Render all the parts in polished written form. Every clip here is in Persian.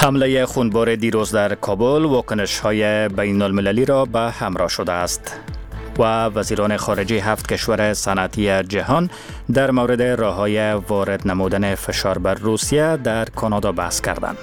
حمله خونبار دیروز در کابل واکنش‌های بین‌المللی را به همراه شده است و وزیران خارجه 7 کشور صنعتی جهان در مورد راه‌های وارد نمودن فشار بر روسیه در کانادا بحث کردند.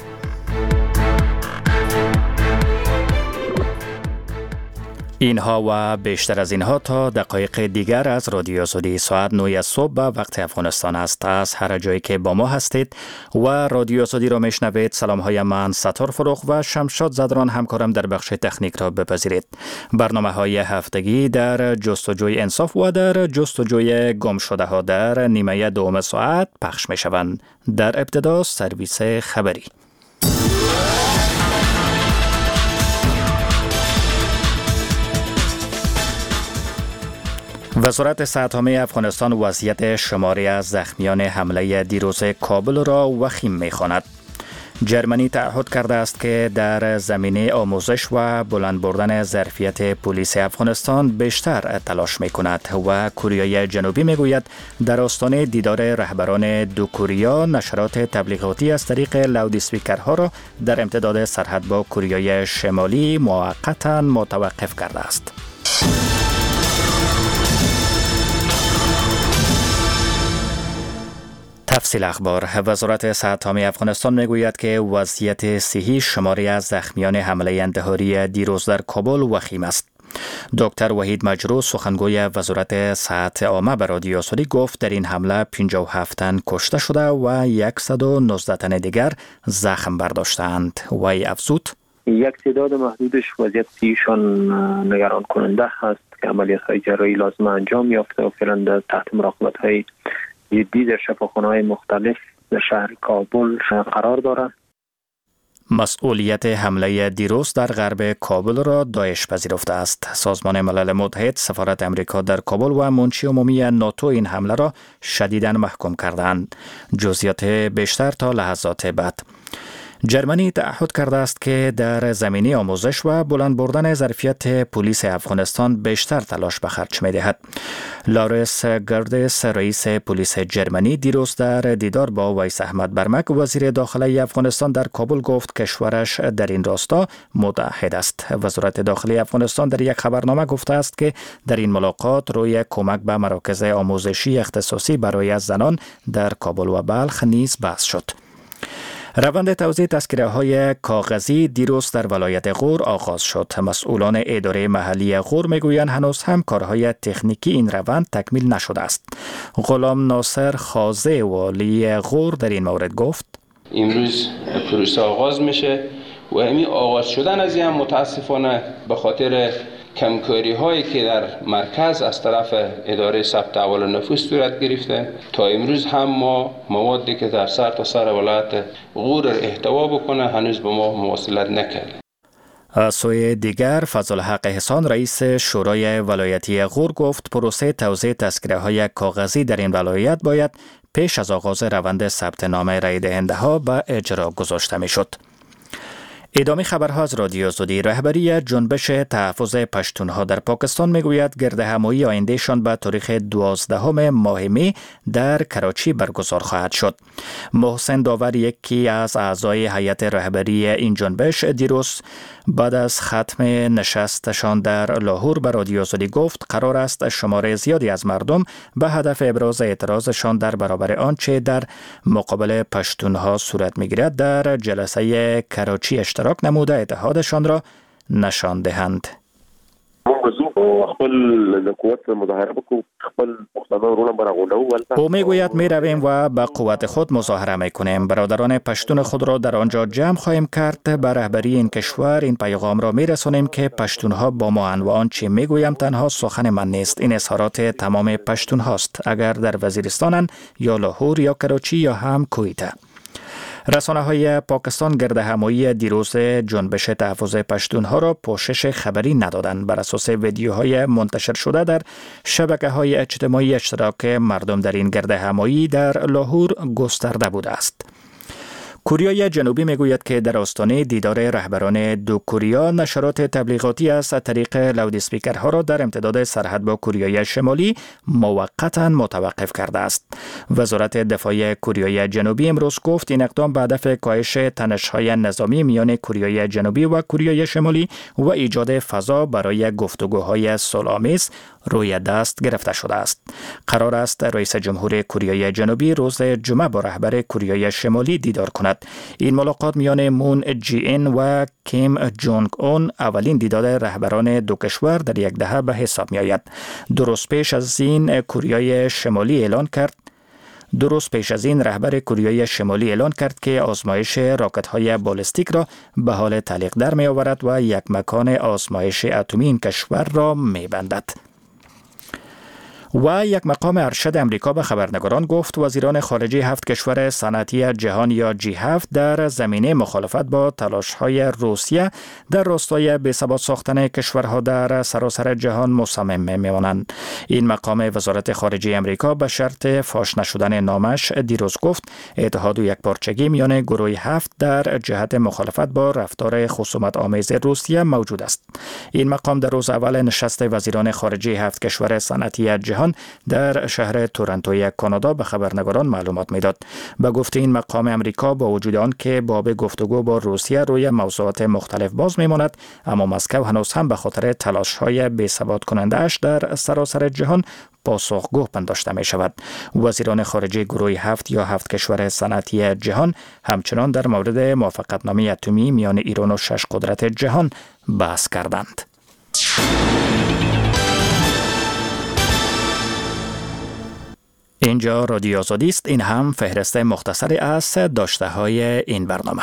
اینها و بیشتر از اینها تا دقایق دیگر از رادیو آزادی ساعت 9 صبح به وقت افغانستان است. از هر جایی که با ما هستید و رادیو آزادی را میشنوید، سلام های من ستار فروغ و شمشاد زدران همکارم در بخش تکنیک را بپذیرید. برنامه های هفتگی در جستجوی انصاف و در جستجوی گم شده ها در نیمه دوم ساعت پخش می شوند. در ابتدا سرویس خبری. وزارت صحت عامه افغانستان وضعیت شماری از زخمیان حمله دیروز کابل را وخیم می‌خواند. جرمنی تعهد کرده است که در زمینه آموزش و بلند بردن ظرفیت پلیس افغانستان بیشتر تلاش می‌کند و کره جنوبی می‌گوید در آستانه دیدار رهبران دو کره نشرات تبلیغاتی از طریق لاود اسپیکرها را در امتداد سرحد با کره شمالی موقتا متوقف کرده است. تفصیل اخبار. وزارت صحت عامه افغانستان میگوید که وضعیت صحی شماری از زخمیان حمله انتحاری دیروز در کابل وخیم است. دکتر وحید مجروح سخنگوی وزارت صحت عامه به رادیو آزادی گفت در این حمله 57 تن کشته شده و 119 تن دیگر زخم برداشتند. وی افزود: یک تعداد محدودش وضعیت صحیشان نگران کننده هست که عملیات‌های جراحی لازم انجام یافته و فعلا تحت مراقبت‌های جدی در شفاخانه‌های مختلف در شهر کابل قرار دارند. مسئولیت حمله دیروز در غرب کابل را داعش پذیرفته است. سازمان ملل متحد، سفارت امریکا در کابل و منشی عمومی ناتو این حمله را شدیداً محکوم کردند. جزئیات بیشتر تا لحظات بعد. جرمنی تعهد کرده است که در زمینه آموزش و بلند بردن ظرفیت پلیس افغانستان بیشتر تلاش به خرج می‌دهد. لارس گردس، رئیس پلیس جرمنی، دیروز در دیدار با ویس احمد برمک، وزیر داخلی افغانستان، در کابل گفت کشورش در این راستا متعهد است. وزارت داخلی افغانستان در یک خبرنامه گفته است که در این ملاقات روی کمک به مراکز آموزشی اختصاصی برای زنان در کابل و بلخ نیز بحث شد. روند توزیع تذکره‌های کاغذی دیروز در ولایت غور آغاز شد. مسئولان اداره محلی غور میگویند هنوز هم کارهای تکنیکی این روند تکمیل نشده است. غلام ناصر خازه، والی غور، در این مورد گفت: امروز پروسه آغاز میشه و همین آغاز شدن از این متاسفانه به خاطر کمکاری هایی که در مرکز از طرف اداره ثبت احوال نفوس صورت گرفته، تا امروز هم ما موادی که در سر تا سر ولایت غور احتوا بکنه هنوز به ما مواصلت نکرده. از سوی دیگر، فضلالحق احسان، رئیس شورای ولایتی غور، گفت پروسه توزیع تذکره‌های کاغذی در این ولایت باید پیش از آغاز روند ثبت نام رای دهنده ها به اجرا گذاشته میشد. ادامه خبرها از رادیو آزادی. رهبری جنبش تحفظ پشتونها در پاکستان میگوید گردهمایی آیندهشان به تاریخ 12 ماه می در کراچی برگزار خواهد شد. محسن داور، یکی از اعضای هیئت رهبری این جنبش، دیروز بعد از ختم نشستشان در لاهور به رادیو آزادی گفت قرار است شماره زیادی از مردم به هدف ابراز اعتراضشان در برابر آنچه در مقابل پشتونها صورت میگیرد در جلسه کراچی اشتراک نموده اتحادشان را نشان دهند. او میگوید می رویم و به قوت خود مظاهره می کنیم. برادران پشتون خود را در آنجا جمع خواهیم کرد. به رهبری این کشور این پیغام را می رسانیم که پشتونها با ما اند و آنچه می گویم تنها سخن من نیست. این اظهارات تمام پشتون هاست، اگر در وزیرستانند یا لاهور یا کراچی یا هم کویته. رسانه‌های پاکستان گردهمایی دیروز جنبش تحفظ پشتونها را پوشش خبری ندادند. بر اساس ویدیوهای منتشر شده در شبکه‌های اجتماعی، اشتراک مردم در این گردهمایی در لاهور گسترده بوده است. کره جنوبی میگوید که در آستانه دیدار رهبران دو کره نشرات تبلیغاتی از طریق لاود اسپیکرها را در امتداد سرحد با کره شمالی موقتا متوقف کرده است. وزارت دفاع کره جنوبی امروز گفت این اقدام به هدف کاهش تنش‌های نظامی میان کره جنوبی و کره شمالی و ایجاد فضا برای گفتگوهای صلح‌آمیز روی دست گرفته شده است. قرار است رئیس جمهور کره جنوبی روز جمعه با رهبر کره شمالی دیدار کند. این ملاقات میان مون جی این و کیم جونگ اون اولین دیدار رهبران دو کشور در یک دهه به حساب می آید. درست پیش از این رهبر کره شمالی اعلان کرد که آزمایش راکت‌های بالستیک را به حال تعلیق در می آورد و یک مکان آزمایش اتمی این کشور را می بندد. و یک مقام ارشد امریکا به خبرنگاران گفت وزیران خارجه 7 کشور صنعتی جهان یا G7 در زمینه مخالفت با تلاش‌های روسیه در راستای بی‌ثبات ساختن کشورها در سراسر جهان مصمم می‌مانند. این مقام وزارت خارجه امریکا به شرط فاش نشدن نامش دیروز گفت اتحاد و یکپارچگی میان گروه 7 در جهت مخالفت با رفتار خصومت‌آمیز روسیه موجود است. این مقام در روز اول نشست وزیران خارجه 7 کشور صنعتی جهان در شهر تورنتوی کانادا به خبرنگاران معلومات میداد. به گفته این مقام امریکا با وجود آن که باب گفتگو با روسیه روی موضوعات مختلف باز میماند، اما مسکو هنوز هم به خاطر تلاش‌های بی‌ثبات کننده اش در سراسر جهان پاسخگو پنداشته می شود. وزیران خارجه گروه 7 یا 7 کشور صنعتی جهان همچنان در مورد موافقتنامه اتمی میان ایران و 6 قدرت جهان بحث کردند. اینجا رادیو آزادی است. این هم فهرست مختصری از داشته های این برنامه.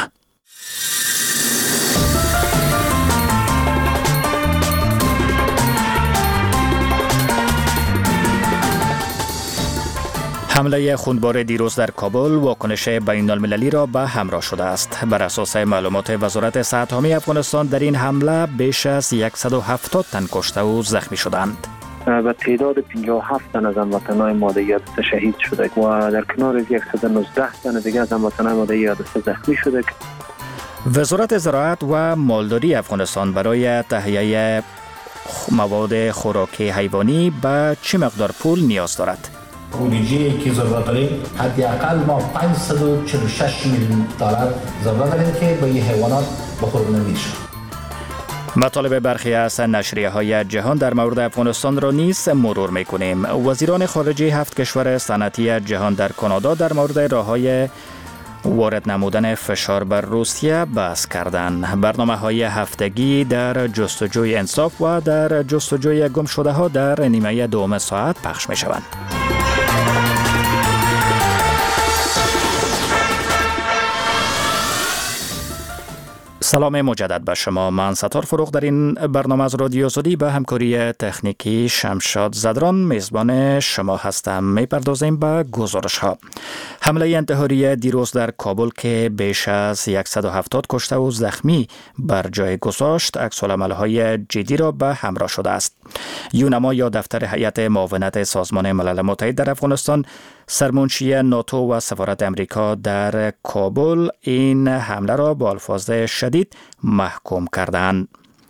حمله خونبار دیروز در کابل واکنش بین المللی را به همراه شده است. بر اساس معلومات وزارت صحت عامه افغانستان در این حمله بیش از 170 تن کشته و زخمی شدند. و تعداد 57 تن از هموطنان ماده 11 شهید شده و در کنار 119 تن دیگر از هموطنان ماده 11 زخمی شده. وزارت زراعت و مالداری افغانستان برای تهیه مواد خوراکی حیوانی به چه مقدار پول نیاز دارد؟ بودجه‌ای که ضرورت داریم حداقل ما 546 میلیون دلار ضرورت داریم که به این حیوانات بخورونه میشه. مطالب برخی از نشریه‌های جهان در مورد افغانستان را نیز مرور می‌کنیم. وزیران خارجه 7 کشور صنعتی جهان در کانادا در مورد راه‌های وارد نمودن فشار بر روسیه بحث کردند. برنامه‌های هفتگی در جستجوی انصاف و در جستجوی گمشده‌ها در نیمه دوم ساعت پخش می‌شوند. سلام مجدد به شما. من ستار فروغ در این برنامه از رادیو آزادی به همکاری تکنیکی شمشاد زدران میزبان شما هستم. میپردازیم به گزارش ها. حمله انتحاری دیروز در کابل که بیش از 170 کشته و زخمی بر جای گذاشت، عکس‌العمل‌های جدی را به همراه شده است. یونما یا دفتر هیئت معاونت سازمان ملل متحد در افغانستان، سرمنشی ناتو و سفارت امریکا در کابل این حمله را با الفاظ شدید محکوم کردند.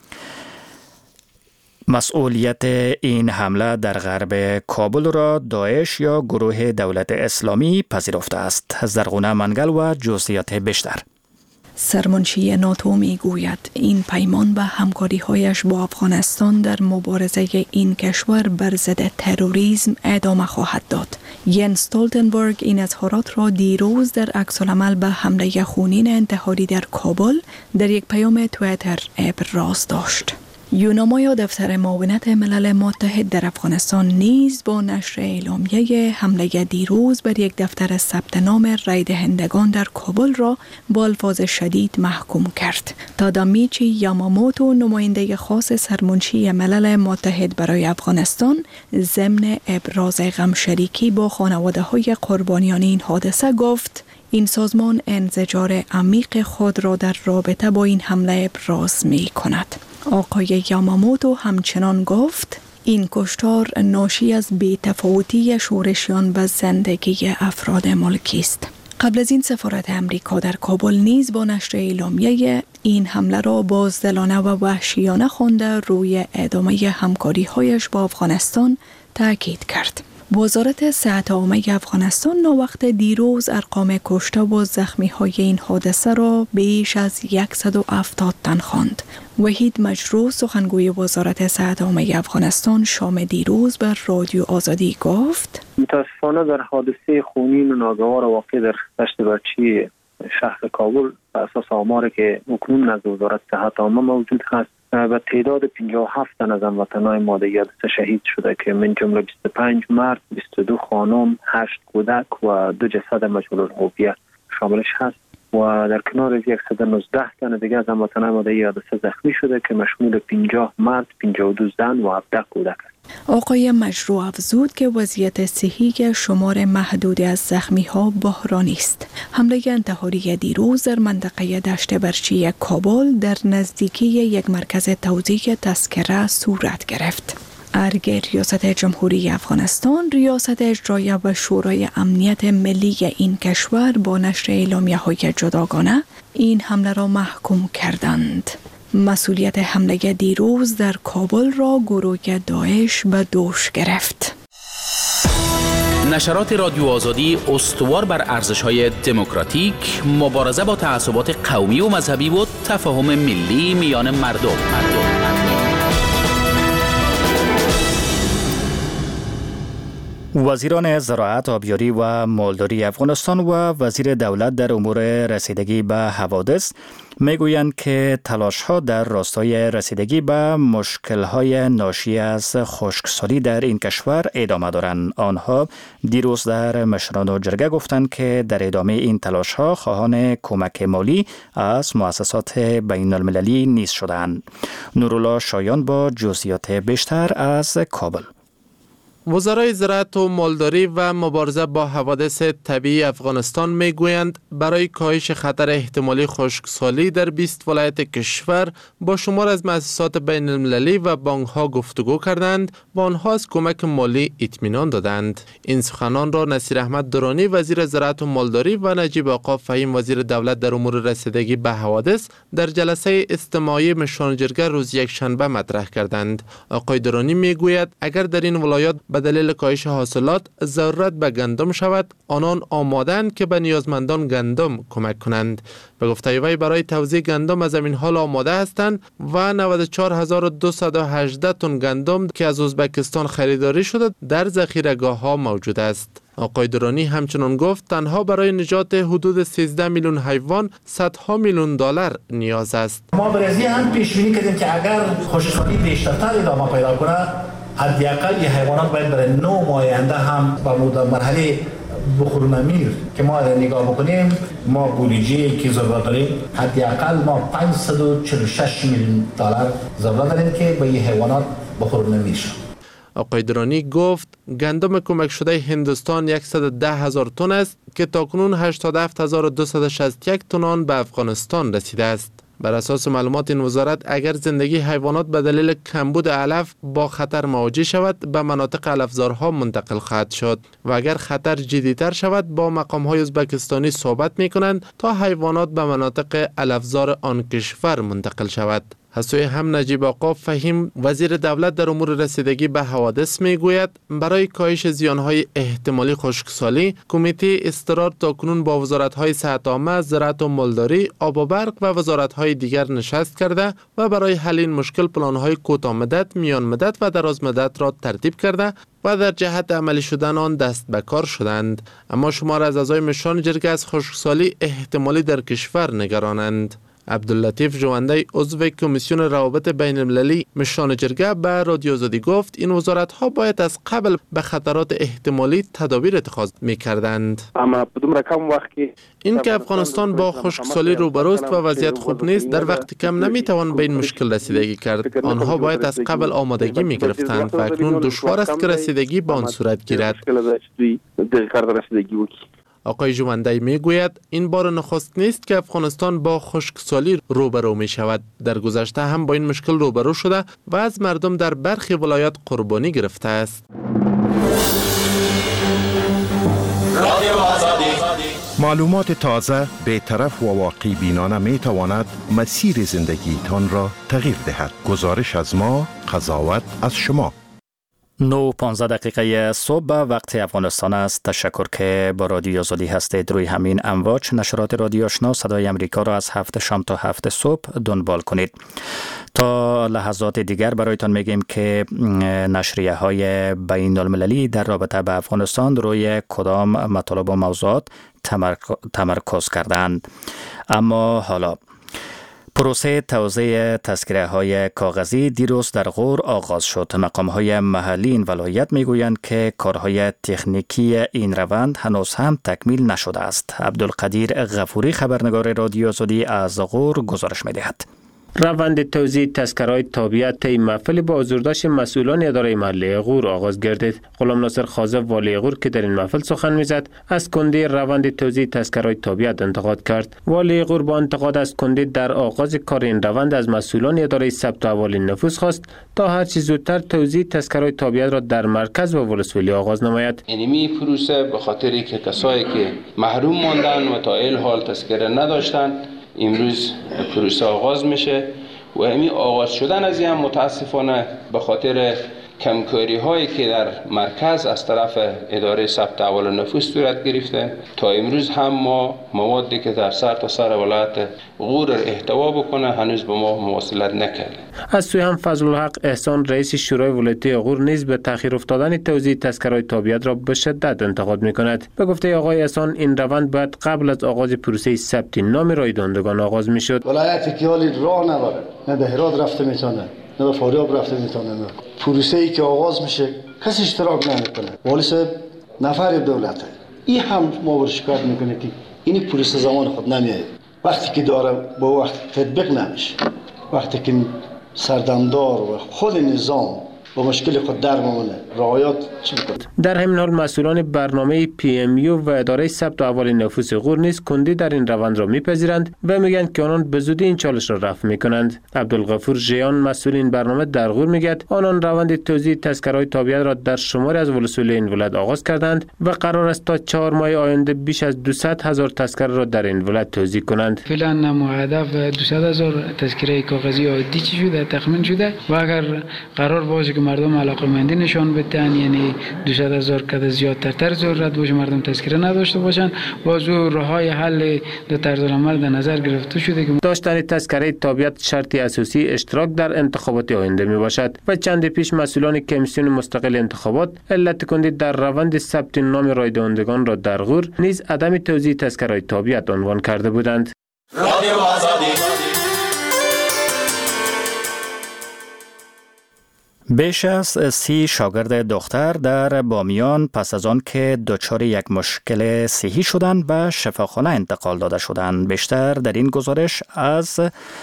مسئولیت این حمله در غرب کابل را داعش یا گروه دولت اسلامی پذیرفته است. زرغونه منگل و جزئیات بیشتر. سرمنشی ناتو می گوید این پیمان به همکاری‌هایش با افغانستان در مبارزه این کشور بر ضد تروریسم ادامه خواهد داد. ینس استولتنبرگ این اظهارات را دیروز در عکس‌العمل به حمله خونین انتحاری در کابل در یک پیام توییتر ابراز داشت. یونما یا دفتر معاونت ملل متحد در افغانستان نیز با نشر اعلامیه حمله دیروز بر یک دفتر ثبت نام رای دهندگان در کابل را با الفاظ شدید محکوم کرد. تادامیچی یاماموتو، نماینده خاص سرمنشی ملل متحد برای افغانستان، ضمن ابراز غم شریکی با خانواده‌های قربانیان این حادثه گفت این سازمان انزجار عمیق خود را در رابطه با این حمله ابراز می کند. آقای یاماموتو همچنان گفت این کشتار ناشی از بی‌تفاوتی شورشیان و زندگی افراد ملکی است. قبل از این سفارت امریکا در کابل نیز با نشر اعلامیه این حمله را بازدلانه و وحشیانه خوانده روی ادامه همکاری‌هایش با افغانستان تاکید کرد. وزارت صحت عامه افغانستان ناوقت دیروز ارقام کشته و زخمی‌های این حادثه را بیش از 170 تن خواند. وحید مجروح سخنگوی وزارت صحت عامه افغانستان شام دیروز بر رادیو آزادی گفت: متاسفانه در حادثه خونین و ناگوار واقع در دشت برچی شهر کابل بر اساس آماری که اکنون نزد وزارت صحت عامه موجود هست و تعداد 57 تن از هموطنان ما در حادثه شهید شده که من جمله 25 مرد، 22 خانم، 8 کودک و 2 جسد مجهول الهویه شاملش هست و در کنار 119 تن دیگر از هموطنان ما در حادثه زخمی شده که مشمول 50 مرد، 52 زن و 17 کودک است. آقای مجروح افزود که وضعیت صحی شمار محدودی از زخمی‌ها بحرانی است. حمله انتحاری دیروز در منطقه دشت برچی کابل در نزدیکی یک مرکز توزیع تذکره صورت گرفت. ارگ ریاست جمهوری افغانستان، ریاست اجرایی و شورای امنیت ملی این کشور با نشر اعلامیه‌های جداگانه این حمله را محکوم کردند. مسئولیت حمله دیروز در کابل را گروه داعش به دوش گرفت. نشرات رادیو آزادی استوار بر ارزش‌های دموکراتیک، مبارزه با تعصبات قومی و مذهبی و تفاهم ملی میان مردم. وزیران زراعت، آبیاری و مالداری افغانستان و وزیر دولت در امور رسیدگی به حوادث میگویند که تلاش‌ها در راستای رسیدگی به مشکل‌های ناشی از خشکسالی در این کشور ادامه دارند. آنها دیروز در مشران جرگه گفتند که در ادامه این تلاش‌ها خواهان کمک مالی از مؤسسات بین المللی نیز شدند. نورالله شایان با جزئیات بیشتر از کابل. وزرای زراعت و مالداری و مبارزه با حوادث طبیعی افغانستان میگویند برای کاهش خطر احتمالی خشکسالی در 20 ولایت کشور با شمار از مؤسسات بین المللی و بانک‌ها گفتگو کردند و آنها از کمک مالی اطمینان دادند. این سخنان را نصیر احمد درانی وزیر زراعت و مالداری و نجیب آقا فهیم وزیر دولت در امور رسیدگی به حوادث در جلسه اجتماعی مشران جرگه روز یکشنبه مطرح کردند. آقای درانی میگوید اگر در این ولایات به دلیل کاهش حاصلات ضرورت به گندم شود، آنان آمادند که به نیازمندان گندم کمک کنند. به گفته وی برای توزیع گندم از این حال آماده هستند و 94218 تن گندم که از ازبکستان خریداری شده در ذخیره‌گاه‌ها موجود است. آقای درانی همچنان گفت تنها برای نجات حدود 13 میلیون حیوان صدها میلیون دلار نیاز است. ما برای هم پیش بینی کردیم که اگر خشکسالی بیشتر ادامه پیدا کنه، حداقل یه حیوانات باید برای 9 ماه آینده هم با مرحله بخور نمیر که ما را نگاه بکنیم، ما بودجه که ضرورت داریم حداقل ما 546 میلیون دلار ضرورت داریم که به یه حیوانات بخور نمیر شد. آقای درانی گفت گندم کمک شده هندوستان 110,000 تن است که تاکنون 87,261 تن آن به افغانستان رسیده است. بر اساس معلومات این وزارت اگر زندگی حیوانات به دلیل کمبود علف با خطر مواجه شود به مناطق علفزارها منتقل خواهد شد و اگر خطر جدی‌تر شود با مقام‌های ازبکستانی صحبت می‌کنند تا حیوانات به مناطق علفزار آن کشور منتقل شود. از سوی هم نجیب آقا فهیم وزیر دولت در امور رسیدگی به حوادث میگوید برای کاهش زیانهای احتمالی خشکسالی کمیته اضطرار تاکنون با وزارت‌های صحت عامه، زراعت و مالداری، آب و برق و وزارت‌های دیگر نشست کرده و برای حل این مشکل پلان‌های کوتاه مدت، میان مدت و دراز مدت را ترتیب کرده و در جهت عملی شدن آن دست به کار شدند. اما شمار از اعضای مشران جرگه از خشکسالی احتمالی در کشور نگرانند. عبداللطیف جوانده عضو کمیسیون روابط بین المللی مشران جرگه به رادیو آزادی گفت این وزارت ها باید از قبل به خطرات احتمالی تدابیر اتخاذ می‌کردند. اما بدون رقم وقتی این که افغانستان با خشکسالی روبروست و وضعیت خوب نیست در وقت کم نمیتوان به این مشکل رسیدگی کرد. آنها باید از قبل آمادگی می‌گرفتند و اکنون دشوار است که رسیدگی به آن صورت گیرد. آقای جوانده میگوید این بار نخست نیست که افغانستان با خشکسالی روبرو می شود. در گذشته هم با این مشکل روبرو شده و از مردم در برخی ولایات قربانی گرفته است. معلومات تازه، بی‌طرف و واقع بینانه می تواند مسیر زندگیتان را تغییر دهد. گزارش از ما، قضاوت از شما. 9:15 صبح وقت افغانستان است. تشکر که با رادیو آزادی هستید. روی همین امواج نشرات رادیو آشنا صدای امریکا را از 7 شام تا 7 صبح دنبال کنید. تا لحظات دیگر برایتان میگیم که نشریه های بین المللی در رابطه به افغانستان روی کدام مطالب و موضوعات تمرکز کردند. اما حالا پروسه توزیع تذکره های کاغذی دیروز در غور آغاز شد. مقام های محلی این ولایت میگویند که کارهای تکنیکی این روند هنوز هم تکمیل نشده است. عبدالقدیر غفوری خبرنگار رادیو آزادی از غور گزارش میدهد. روند توزیع تذکره‌های تابعیت طی محفل با حضور داشت مسئولان اداره محلی غور آغاز گردید. غلام ناصر خازه والی غور که در این محفل سخن میزد از کندی روند توزیع تذکره‌های تابعیت انتقاد کرد. والی غور با انتقاد از کندی در آغاز کار این روند از مسئولان اداره ثبت احوال نفوس خواست تا هر چه زودتر توزیع تذکره‌های تابعیت را در مرکز و ولسوالی آغاز نماید. اینمی پروسه به خاطری که کسایی که محروم ماندن و تا این حال تذکره نداشتن امروز پروسه آغاز میشه و همین آغاز شدن از این متاسفانه به خاطر کمکاری هایی که در مرکز از طرف اداره ثبت احوال نفوس صورت گرفته تا امروز هم ما موادی که در سر تا سر ولایت غور احتوا بکنه هنوز به ما مواصلت نکرده. از سوی هم فضل الحق احسان رئیس شورای ولایتی غور نیز به تأخیر افتادن توزیع تذکره‌های تابعیت را به شدت انتقاد می‌کند. به گفته آقای احسان این روند باید قبل از آغاز پروسه ثبت نام رایدندگان آغاز می‌شد. ولایتی که حالی راه نداره، نه به هرات رفته میتونه، نه به فاریاب رفته میتونه. پروسه ای که آغاز میشه کسی اشتراک نمیکنه. والی صاحب نفر دولته. این هم ما بر شکایت میکنه که این پروسه زمان خود نمیاد. وقتی که داره با وقت تطبیق نمیشه. وقتی که سردمدار و خود نظام با مشکل خود در ممونه رعایت چی میکنه؟ در همین حال مسئولان برنامه PMU و اداره ثبت احوال نفوس غور نیز کندی در این روند را میپذیرند و میگن که آنان به زودی این چالش را رفع میکنند. عبدالغفور ژیان مسئول این برنامه در غور میگد آنان روند توزیع تذکره‌های تابعیت را در شماری از ولسوالی این ولایت آغاز کردند و قرار است تا 4 ماه آینده بیش از 200,000 تذکره را در این ولایت توزیع کنند. فعلا هدف 200,000 تذکره کاغذی عادی شده تخمین شده و اگر قرار باشه که مردم علاقه‌مندی نشان بدن یعنی 200,000 کد زیادتر ضرورت باشه مردم تذکره نداشته باشن باز راههای حل در طرز العمل در نظر گرفته شده که داشتن تذکره تابعیت شرطی اساسی اشتراک در انتخابات آینده می باشد و چند پیش مسئولان کمیسیون مستقل انتخابات علت کندی در روند ثبت نام رایدندگان را در غور نیز عدم توزیع تذکره تابعیت عنوان کرده بودند. رادیو آزادی بیش از 30 شاگرد دختر در بامیان پس از آن که دچار یک مشکل صحی شدند به شفاخانه انتقال داده شدند. بیشتر در این گزارش از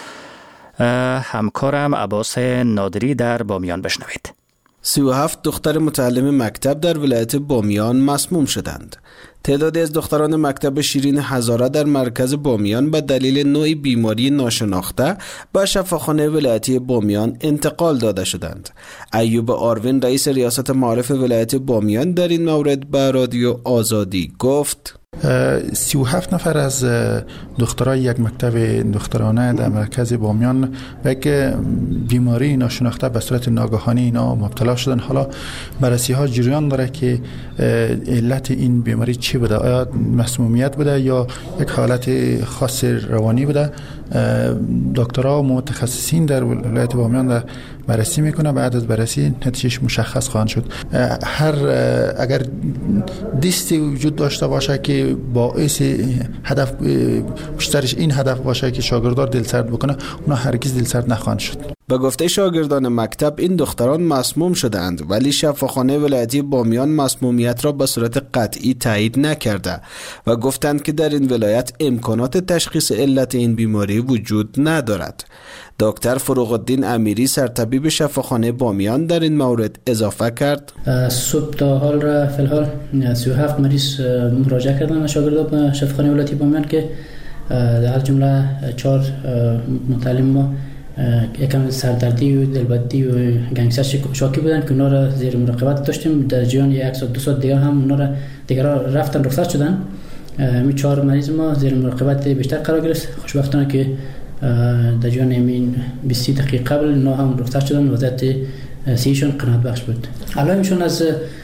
همکارم عباس نادری در بامیان بشنوید. 37 دختر متعلم مکتب در ولایت بامیان مسموم شدند. تعدادی از دختران مکتب شیرین هزاره در مرکز بامیان به دلیل نوعی بیماری ناشناخته به شفاخانه ولایتی بامیان انتقال داده شدند. ایوب آروین رئیس ریاست معارف ولایت بامیان در این مورد به رادیو آزادی گفت 37 نفر از دخترای یک مکتب دخترانه در مرکز بامیان به یک بیماری ناشناخته به صورت ناگهانی اینا مبتلا شدن. حالا بررسی ها جریان داره که علت این بیماری چی بوده، آیا مسمومیت بوده یا یک حالت خاص روانی بوده. دکترها و متخصصین در ولایت بامیان بررسی میکنه، بعد از بررسی نتیجهش مشخص خواهد شد. اگر دیستی وجود داشته باشه که باعث هدف بیشترش این هدف باشه که شاگردار دلسرد بکنه، اونا هرگز دلسرد نخواهند شد. به گفته شاگردان مکتب این دختران مسموم شدند ولی شفاخانه ولایتی بامیان مسمومیت را به صورت قطعی تایید نکرده و گفتند که در این ولایت امکانات تشخیص علت این بیماری وجود ندارد. دکتر فروغ الدین امیری سرطبیب شفاخانه بامیان در این مورد اضافه کرد صبح تا حال را فی الحال 37 مریض مراجعه کردن شاگردان به شفاخانه ولایتی بامیان که در جمله 4 متعلم ما یکم سردردی و دلبدی و گنگسر شاکی بودن که اونا را زیر مراقبت داشتیم. در جریان 1 ساعت 2 ساعت دیگه هم اونا را دیگه رفتن رخصت شدن می 4 مریض ما زیر مراقبت بیشتر قرار گرفت. خوشبختانه که در جریان همین 20 دقیقه قبل اینا هم رخصت شدن. وضعیت صحیشون قناعت بخش بود. علائمشون از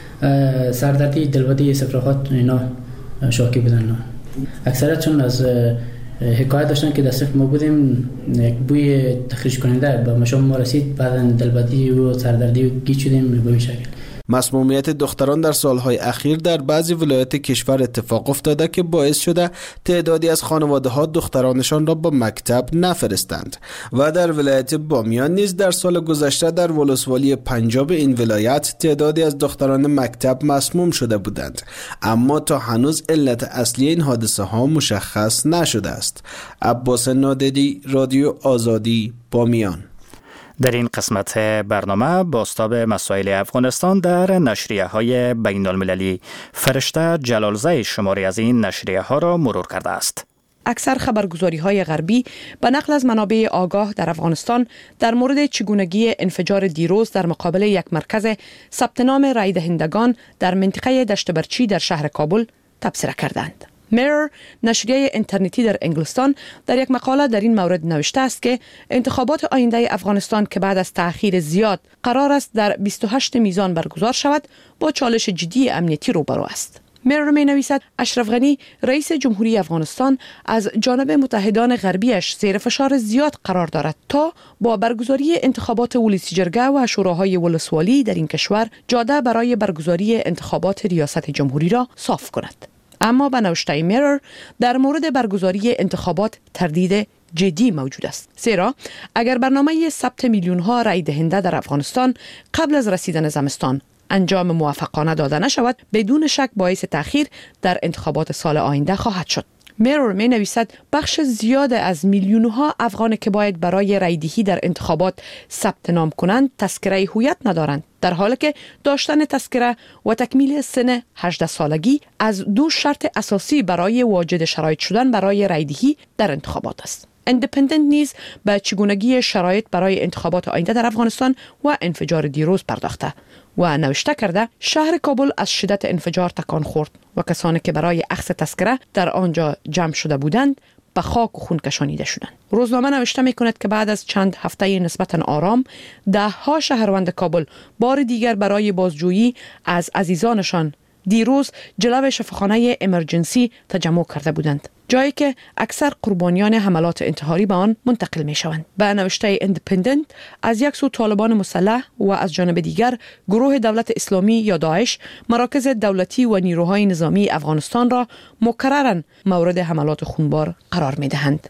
سردردی، دلبدی، استفراغات اینا شاکی بودن. اکثرتشون از حکایت داشتن که در صف ما بودیم یک بوی تخریش کننده به مشام ما رسید، بعدا دلبدی و سردردی و گیج شدیم به این شکل. مسمومیت دختران در سالهای اخیر در بعضی ولایات کشور اتفاق افتاده که باعث شده تعدادی از خانواده‌ها دخترانشان را به مکتب نفرستند و در ولایت بامیان نیز در سال گذشته در ولسوالی پنجاب این ولایت تعدادی از دختران مکتب مسموم شده بودند، اما تا هنوز علت اصلی این حادثه ها مشخص نشده است. عباس نادری، رادیو آزادی، بامیان. در این قسمت برنامه بازتاب مسائل افغانستان در نشریه های بین المللی، فرشته جلالزی شماری از این نشریه ها را مرور کرده است. اکثر خبرگزاری های غربی به نقل از منابع آگاه در افغانستان در مورد چگونگی انفجار دیروز در مقابل یک مرکز ثبت نام رای دهندگان در منطقه دشت برچی در شهر کابل تبصره کردند. میرر، نشریه اینترنتی در انگلستان، در یک مقاله در این مورد نوشته است که انتخابات آینده افغانستان که بعد از تأخیر زیاد قرار است در 28 میزان برگزار شود، با چالش جدی امنیتی روبرو است. میرر می نویسد اشرف غنی رئیس جمهوری افغانستان از جانب متحدان غربیش زیر فشار زیاد قرار دارد تا با برگزاری انتخابات ولسی جرگه و شوراهای ولسوالی در این کشور جاده برای برگزاری انتخابات ریاست جمهوری را صاف کند. اما به نوشته میرر در مورد برگزاری انتخابات تردید جدی موجود است، زیرا اگر برنامه ثبت میلیون ها رای دهنده در افغانستان قبل از رسیدن زمستان انجام موفقانه داده نشود، بدون شک باعث تأخیر در انتخابات سال آینده خواهد شد. میرر می نویسد بخش زیاد از میلیون ها افغان که باید برای رایدهی در انتخابات ثبت نام کنند تذکره هویت ندارند، در حالی که داشتن تذکره و تکمیل سن 18 سالگی از دو شرط اساسی برای واجد شرایط شدن برای رایدهی در انتخابات است. اندیپندنت نیز به چگونگی شرایط برای انتخابات آینده در افغانستان و انفجار دیروز پرداخته و نوشته کرده شهر کابل از شدت انفجار تکان خورد و کسانی که برای اخذ تذکره در آنجا جمع شده بودند به خاک و خون کشانیده شدند. روزنامه نوشته می کند که بعد از چند هفته نسبتاً آرام، 10 ها شهروند کابل بار دیگر برای بازجویی از عزیزانشان دیروز جلو شفاخانه امرجنسی تجمع کرده بودند، جایی که اکثر قربانیان حملات انتحاری به آن منتقل می شوند. به نوشته اندیپندنت، از یک سو طالبان مسلح و از جانب دیگر گروه دولت اسلامی یا داعش مراکز دولتی و نیروهای نظامی افغانستان را مکرراً مورد حملات خونبار قرار می دهند.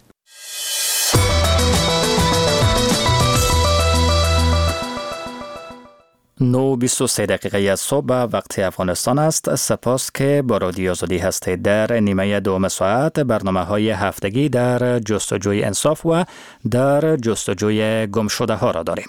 9:23 دقیقه از صبح وقت افغانستان است. سپاس که با رادیو آزادی هستید. در نیمه دوم ساعت برنامه‌های هفتگی در جستجوی انصاف و در جستجوی گمشده ها را داریم.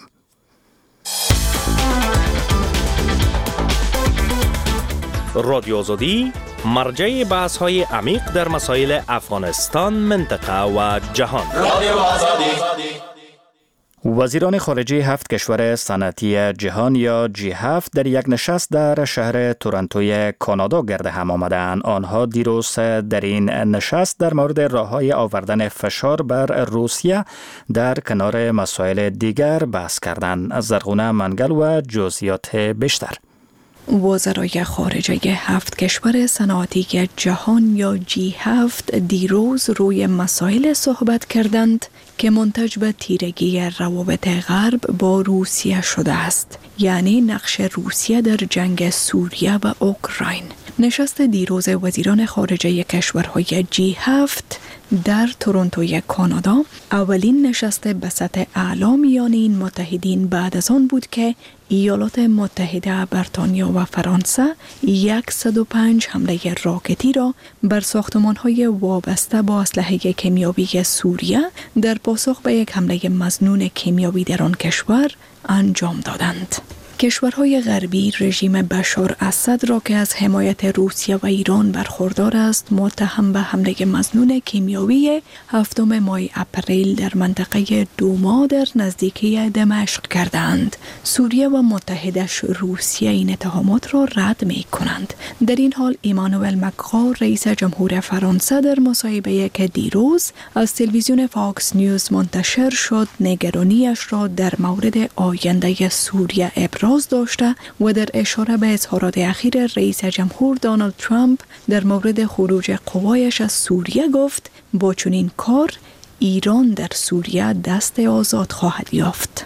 رادیو آزادی مرجع بحث‌های عمیق در مسائل افغانستان، منطقه و جهان. رادیو آزادی. وزیران خارجه 7 کشور صنعتی جهان یا G7 در یک نشست در شهر تورنتوی کانادا گرد هم آمدند. آنها دیروز در این نشست در مورد راه‌های آوردن فشار بر روسیه در کنار مسائل دیگر بحث کردند. از زرغونه منگل و جزئیات بیشتر. وزرای خارجه 7 کشور صنعتی جهان یا G7 دیروز روی مسائل صحبت کردند که منتج به تیرگی روابط غرب با روسیه شده است، یعنی نقش روسیه در جنگ سوریه و اوکراین. نشست دیروز وزیران خارجه کشورهای G7 در تورنتوی کانادا اولین نشست به سطح اعلی میان این متحدین بعد از آن بود که ایالات متحده، بریتانیا و فرانسه 105 حمله راکتی را بر ساختمان‌های وابسته با اسلحه کیمیایی سوریه در پاسخ به یک حمله مظنون کیمیایی در آن کشور انجام دادند. کشورهای غربی رژیم بشار اسد را که از حمایت روسیه و ایران برخوردار است متهم به حمله مظنون کیمیاوی 7 ماه اپریل در منطقه دوما در نزدیکی دمشق کردند. سوریه و متحدش روسیه این اتهامات را رد می کنند. در این حال ایمانوئل مکرون رئیس جمهور فرانسه در مصاحبه‌ای که دیروز از تلویزیون فاکس نیوز منتشر شد نگرانیش را در مورد آینده سوریه ابراز داشته و در اشاره به اظهارات اخیر رئیس جمهور دونالد ترامپ در مورد خروج قوایش از سوریه گفت با چنین کار ایران در سوریه دست آزاد خواهد یافت.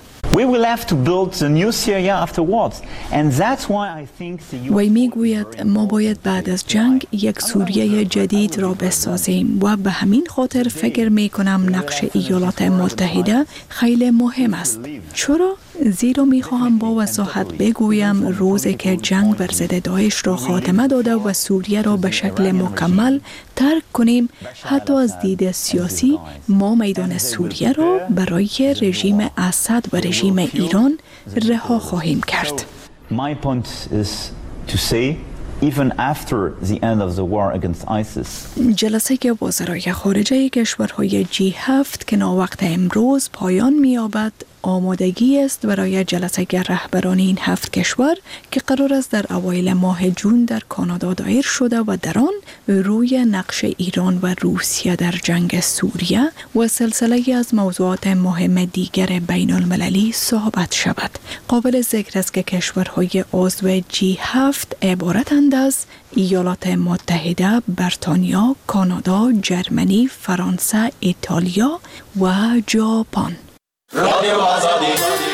وی میگوید ما باید بعد از جنگ یک سوریه جدید را بسازیم و به همین خاطر فکر می کنم نقش ایالات متحده خیلی مهم است. چرا؟ زیرا می خواهم با وضاحت بگویم روزی که جنگ بر ضد داعش را خاتمه داده و سوریه را به شکل مکمل ترک کنیم، حتی از دید سیاسی ما میدان سوریه را برای رژیم اسد و رژیم ایران رها خواهیم کرد. My point is to say even after the end of the war against ISIS. جلسه وزرای خارجه کشورهای G7 که ناوقت امروز پایان می‌یابد آمادگی است برای جلسه رهبران این 7 کشور که قرار است در اوایل ماه جون در کانادا دایر شده و در آن روی نقش ایران و روسیه در جنگ سوریه و سلسله از موضوعات مهم دیگر بین المللی صحبت شود. قابل ذکر است که کشورهای عضو G7 عبارتند از ایالات متحده، بریتانیا، کانادا، جرمنی، فرانسه، ایتالیا و ژاپن. رادیو آزادی.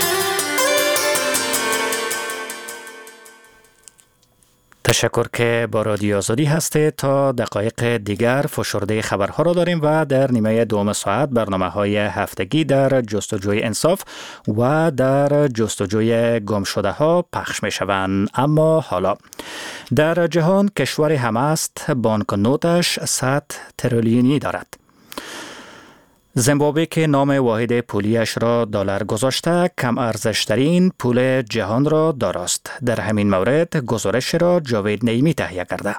تشکر که با رادیو آزادی هستید. تا دقایق دیگر فشرده خبرها را داریم و در نیمه دوم ساعت برنامه‌های هفتگی در جستجوی انصاف و در جستجوی گم شده ها پخش می شوند. اما حالا در جهان کشوری هم است بانک نوتش 100 تریلیونی دارد. زیمبابوه که نام واحد پولیش را دلار گذاشته کم ارزشترین پول جهان را دارست. در همین مورد گزارش را جاوید نعیمی تهیه کرده.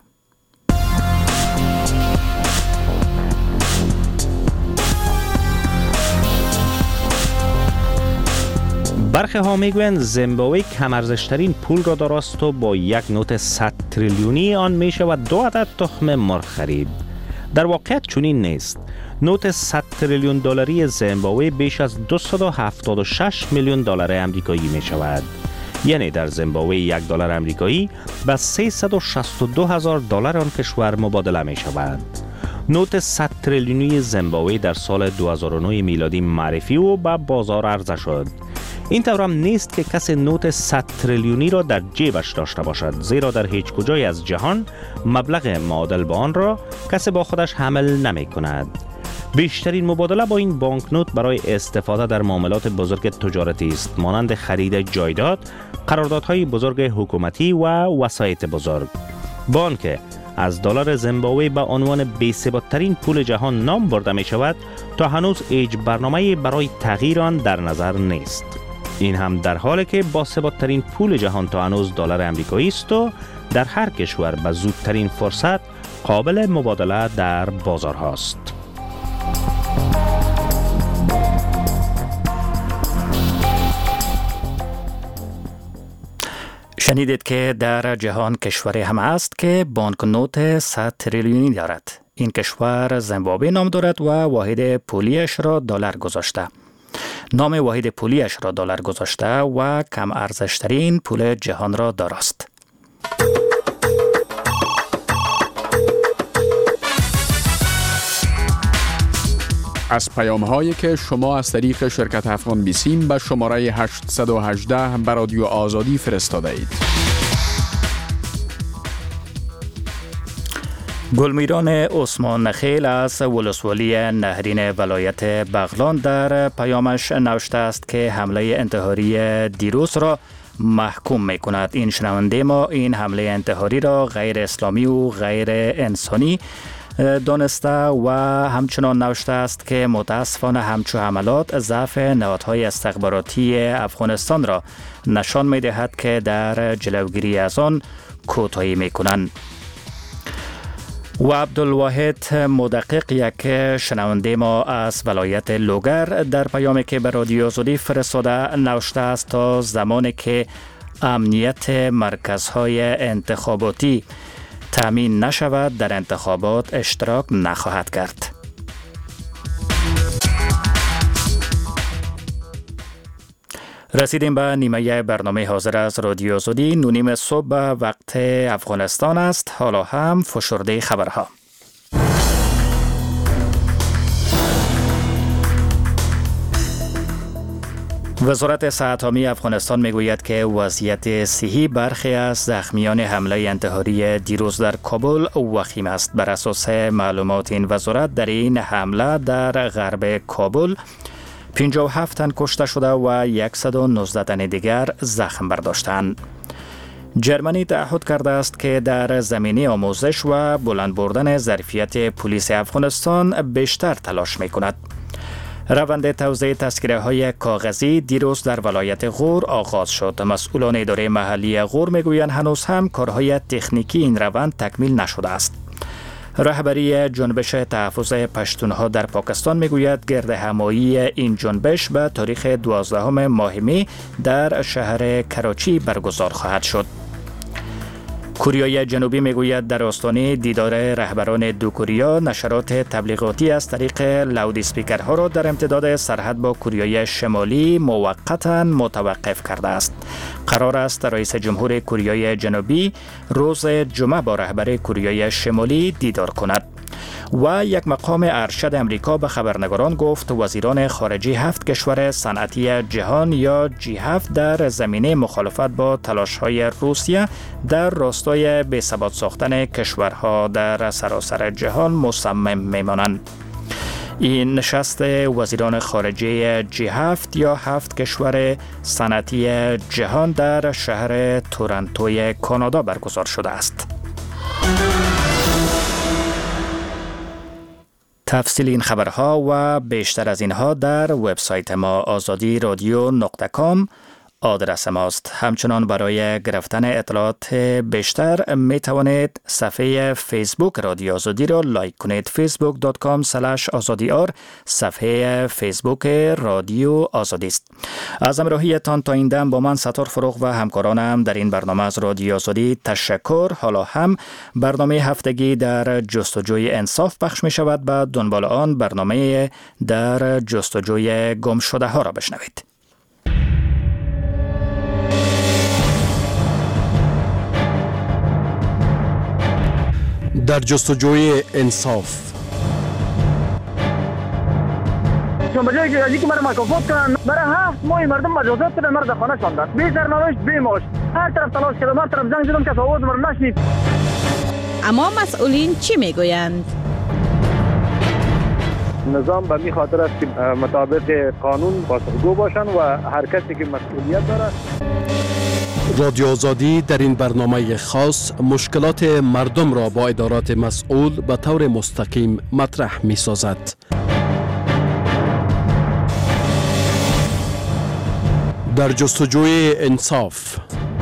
برخی ها میگویند زیمبابوه کم ارزشترین پول را دارست و با یک نوت 100 تریلیونی آن می شود 2 عدد تخم مرغ خرید. در واقعیت چنین نیست. نوت 100 تریلیون دلاری زیمبابوه بیش از 276 میلیون دلار آمریکایی می شود. یعنی در زیمبابوه $1 آمریکایی به 362,000 دلار آن کشور مبادله می شود. نوت 100 تریلیونی زیمبابوه در سال 2009 میلادی معرفی و به بازار عرضه شد. این طور هم نیست که کسی نوت 100 تریلیونی را در جیبش داشته باشد، زیرا در هیچ کجای از جهان مبلغ معادل به آن را کسی با خودش حمل نمی کند. بیشترین مبادله با این بانکنوت برای استفاده در معاملات بزرگ تجارتی است، مانند خرید جایداد، قراردادهای بزرگ حکومتی و وسایط بزرگ. بانک از دلار زیمبابوه به عنوان بی‌ثبات‌ترین پول جهان نام برده می شود تا هنوز هیچ برنامه‌ای برای تغییر آن در نظر نیست. این هم در حالی که با ثبات‌ترین پول جهان تا هنوز دلار آمریکایی است و در هر کشور به زودترین فرصت قابل مبادله در بازار هاست. شنیدید که در جهان کشوری هم است که بانک نوت 100 تریلیونی دارد. این کشور زیمبابوه نام دارد و واحد پولیش را دلار گذاشته. نام واحد پولیش را دلار گذاشته و کم ارزشترین پول جهان را دارست. از پیام‌هایی که شما از طریق شرکت افغان بیسیم به شماره 818 به رادیو آزادی فرستاده اید. گلمیران عثمان نخیل از ولسوالی نهرین ولایت بغلان در پیامش نوشته است که حمله انتحاری دیروز را محکوم می کند. این شنونده ما این حمله انتحاری را غیر اسلامی و غیر انسانی دانسته و همچنان نوشته است که متاسفانه همچو حملات ضعف نهادهای استخباراتی افغانستان را نشان می دهد که در جلوگیری از آن کوتاهی می کنند. و عبدالواحد مدقق یک شنونده ما از ولایت لوگر در پیامی که به رادیو آزادی فرستاده نوشته است تا زمانی که امنیت مرکزهای انتخاباتی تامین نشود در انتخابات اشتراک نخواهد کرد. رسیدیم به نیمه برنامه حاضر از رادیو آزادی. 9:30 صبح وقت افغانستان است. حالا هم فشرده خبرها. وزارت صحت عامه افغانستان میگوید که وضعیت صحی برخی از زخمیان حمله انتحاری دیروز در کابل وخیم است. بر اساس معلومات این وزارت در این حمله در غرب کابل 57 تن کشته شده و 119 تن دیگر زخم برداشتند. جرمنی تعهد کرده است که در زمینه آموزش و بلند بردن ظرفیت پلیس افغانستان بیشتر تلاش میکند. روند توزیع تذکره های کاغذی دیروز در ولایت غور آغاز شد. مسئولان اداره محلی غور میگویند هنوز هم کارهای تکنیکی این روند تکمیل نشده است. رهبری جنبش تحفظ پشتونها در پاکستان میگوید گرد همایی این جنبش به تاریخ 12 ماه می در شهر کراچی برگزار خواهد شد. کوریای جنوبی میگوید در آستانه دیدار رهبران دو کوریا نشرات تبلیغاتی از طریق لاود اسپیکرها را در امتداد سرحد با کوریای شمالی موقتا متوقف کرده است. قرار است رئیس جمهور کوریای جنوبی روز جمعه با رهبر کوریای شمالی دیدار کند. و یک مقام ارشد امریکا به خبرنگاران گفت وزیران خارجه 7 کشور صنعتی جهان یا G7 در زمینه مخالفت با تلاش‌های روسیه در راستای بی‌ثبات ساختن کشورها در سراسر جهان مصمم میمانند. این نشست وزیران خارجه G7 یا 7 کشور صنعتی جهان در شهر تورنتوی کانادا برگزار شده است. تفصیل این خبرها و بیشتر از اینها در وبسایت ما azadi.radio.com آدرس ماست. همچنان برای گرفتن اطلاعات بیشتر می توانید صفحه فیسبوک رادیو آزادی را لایک کنید. facebook.com/azadiar صفحه فیسبوک رادیو آزادی است. از همراهیتان تا این دم با من ستار فروغ و همکارانم در این برنامه از رادیو آزادی تشکر. حالا هم برنامه هفتگی در جستجوی انصاف پخش می شود. به دنبال آن برنامه در جستجوی گم شده ها را بشنوید. در جستجوی انصاف. به جایی که ازی که مرا مکافات کنن برای 7 ماه مردم مجازات کردن، مرا در خانه شاندن بی سرنوشت بی معاش. هر طرف تلاش کردم، هر طرف زنگ زدم که آواز مرا نشنید. اما مسئولین چی میگویند؟ نظام به می خاطر است که مطابق قانون پاسخگو باشن و هر کسی که مسئولیت داره. رادیو آزادی در این برنامه خاص مشکلات مردم را با ادارات مسئول به طور مستقیم مطرح می سازد. در جستجوی انصاف.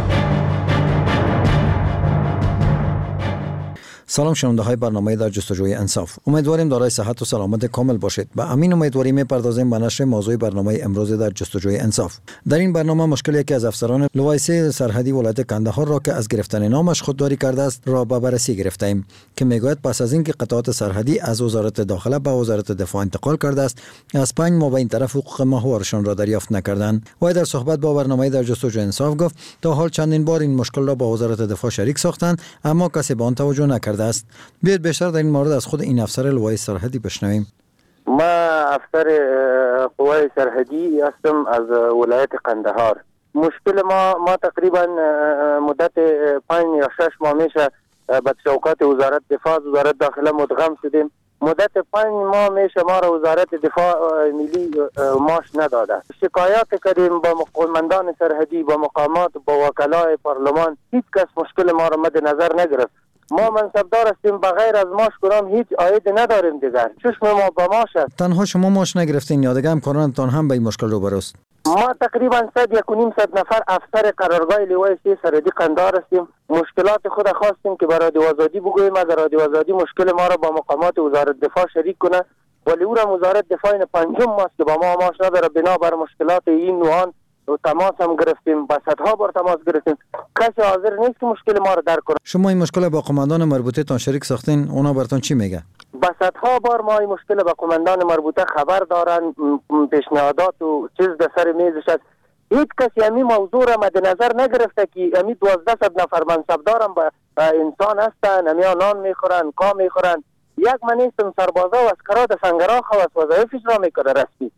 سلام شنونده های برنامه در جستجوی انصاف. امیدواریم دارای صحت و سلامت کامل باشید. با امین امیدواری می‌پردازیم به نشر موضوع برنامه امروز در جستجوی انصاف. در این برنامه مشکل یکی از افسران لوایسه سرحدی ولایت کندهار را که از گرفتن نامش خودداری کرده است را به بررسی گرفتیم که میگوید پس از اینکه قطعات سرحدی از وزارت داخله به وزارت دفاع انتقال کرده است، از 5 ماه به این طرف حقوق ماهوارشان را دریافت نکردند. و در صحبت با برنامه در جستجوی انصاف گفت تا حال چندین بار این مشکل را با وزارت دفاع شریک ساختند اما کسی به آن توجه نکرده است. بیاید بیشتر در این مورد از خود این افسر لوای سرحدی بشنویم. ما افسر قوای سرحدی هستم از ولایت قندهار. مشکل ما تقریبا مدت 5 یا 6 ماه میشه به شوکات وزارت دفاع وزارت داخله مدغم شدیم. مدت 5 ماه میشه ما را وزارت دفاع ملی معاش نداده. شکایات کردیم با قومندان سرحدی، با مقامات، با وکلای پارلمان. هیچ کس مشکل ما را مد نظر نگرفت. ما منصبدار هستیم، بغیر از ماش کدام هیچ عاید نداریم دیگر. چشم ما به ماش است. تنها شما ماش نگرفتین یا دیگه همکارانتان هم به این مشکل روبروست؟ ما تقریبا 100 نفر افسر قرارگاه لیوای 3 سرحدی قندهار هستیم. مشکلات خود خواستیم که برای رادیو آزادی بگوییم. از رادیو آزادی مشکل ما را با مقامات وزارت دفاع شریک کنه، ولی او را وزارت دفاع این پنجم ماست که با ما ماش نداره. بنابر مشکلات این نوعان تماس هم گرفتیم، با صدها بار تماس گرفتیم، کسی حاضر نیست که مشکل ما را درک کنه. شما این مشکل با قماندان مربوطه تان شریک ساختین، اونا براتون چی میگه؟ با صدها بار ما این مشکل با قماندان مربوطه خبر دارن، پیشنهادات و چیز در سر میزش است. هیچ کسی همین موضوع را مد نظر نگرفته که همین 1200 نفر منصبدارم با انسان هستن، همین نان میخورن، کام میخورن. یک من نیستم سربازا و اسکرا در سنگراخ و وظایفش را میکنه رسمی.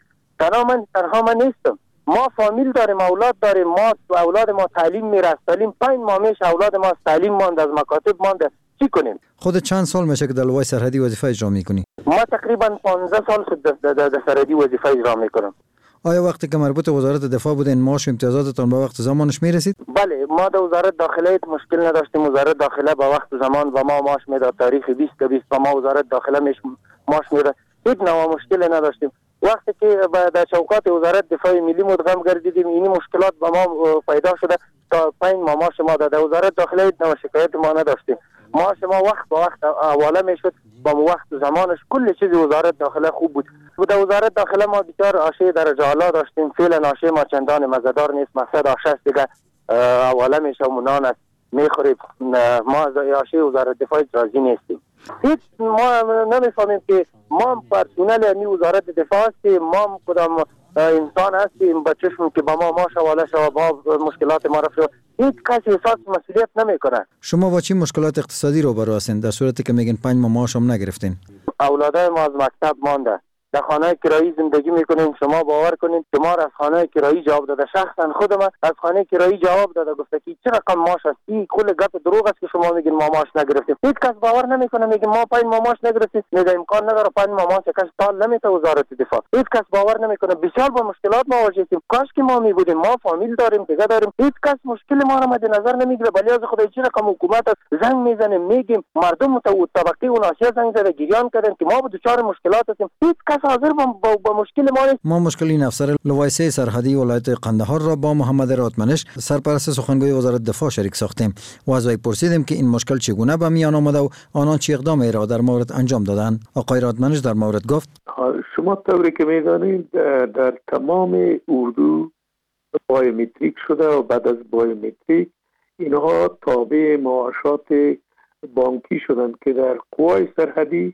تنها من نیستم. ما فامیل داریم، اولاد داریم، ما اولاد ما تعلیم میره، تعلیم 5 ماه میشه اولاد ما تعلیم مانده، از مکاتب مانده، چی کنیم؟ خود چند سال میشه که در لوای سرحدی وظیفه اجرا میکنی؟ ما تقریبا 15 سال شد در سرحدی وظیفه اجرا میکنم. آیا وقتی که مربوط وزارت دفاع بودین معاش و امتیازاتتان به وقت زمانش میرسید؟ بله، ما در وزارت داخله مشکل نداشتیم. وزارت داخله با وقت زمان و ما معاش میداد. تاریخ 20 با ما وزارت داخله معاش میداد. هیچ نوع مشکل نداشتیم. وقتی که در چوکات وزارت دفاع ملی مدغم گردیدیم، این مشکلات با ما پیدا شده. تا 5 ماه معاش ما در وزارت داخله هیچ نوع شکایت ما نداشتیم. معاش ما وقت با وقت حواله میشد، با وقت زمانش کل چیز وزارت داخله خوب بود. در وزارت داخله ما بسیار آشه درجه اعلی داشتیم. فعلا آشه ما چندان مزه‌دار نیست. مقصد آشه است دیگه حواله میشه و نان است میخوریم. ما از آشه وزارت دفاع راضی نیستیم. هیچ ما نمیفهمیم که ما پرسنل یعنی وزارت دفاع هستیم، ما کدام انسان هستیم با چشم که با ما حواله شد با مشکلات ما را هیچ کسی احساس مسئولیت نمیکنه. شما با چی مشکلات اقتصادی روبرو هستین در صورتی که میگین 5 ماه معاش هم نگرفتین؟ اولادای ما از مکتب مانده، در خانه کرایی زندگی میکنیم. شما باور کنید که ما از خانه کرایی جواب داده، شخصا خودم از خانه کرایی جواب داده، گفته که چه رقم معاش است؟ این کل گپ دروغ است که شما میگین ما معاش نگرفتیم. هیچ کس باور نمیکنه. میگیم ما 5 ماه معاش نگرفتیم، میگه امکان نداره 5 ماه معاش کس سال نمیته وزارت دفاع. هیچ کس باور نمیکنه. بسیار با مشکلات مواجه هستیم. کاش که ما میبودیم، ما فامیل داریم، دیگه داریم. هیچ کس مشکل ما را مد نظر نمیگیره. ولی از خدای چه رقم حکومت زنگ میزنه، میگیم مردم طبقه اون آسیا زنگ زده گریان کردن که ما دچار مشکلات هستیم. هیچ کس حاضر با مشکل ما مشکل این افسر لوای 3 سرحدی ولایت قندهار را با محمد رادمنش سرپرست سخنگوی وزارت دفاع شریک ساختیم و از وی پرسیدیم که این مشکل چگونه به میان آمده و آنان چه اقدامی را در مورد انجام دادند. آقای رادمنش در مورد گفت: شما طوری که می‌دانید در تمام اردو بایومتریک شده و بعد از بایومتریک اینها تابع معاشات بانکی شدند که در قوای سرحدی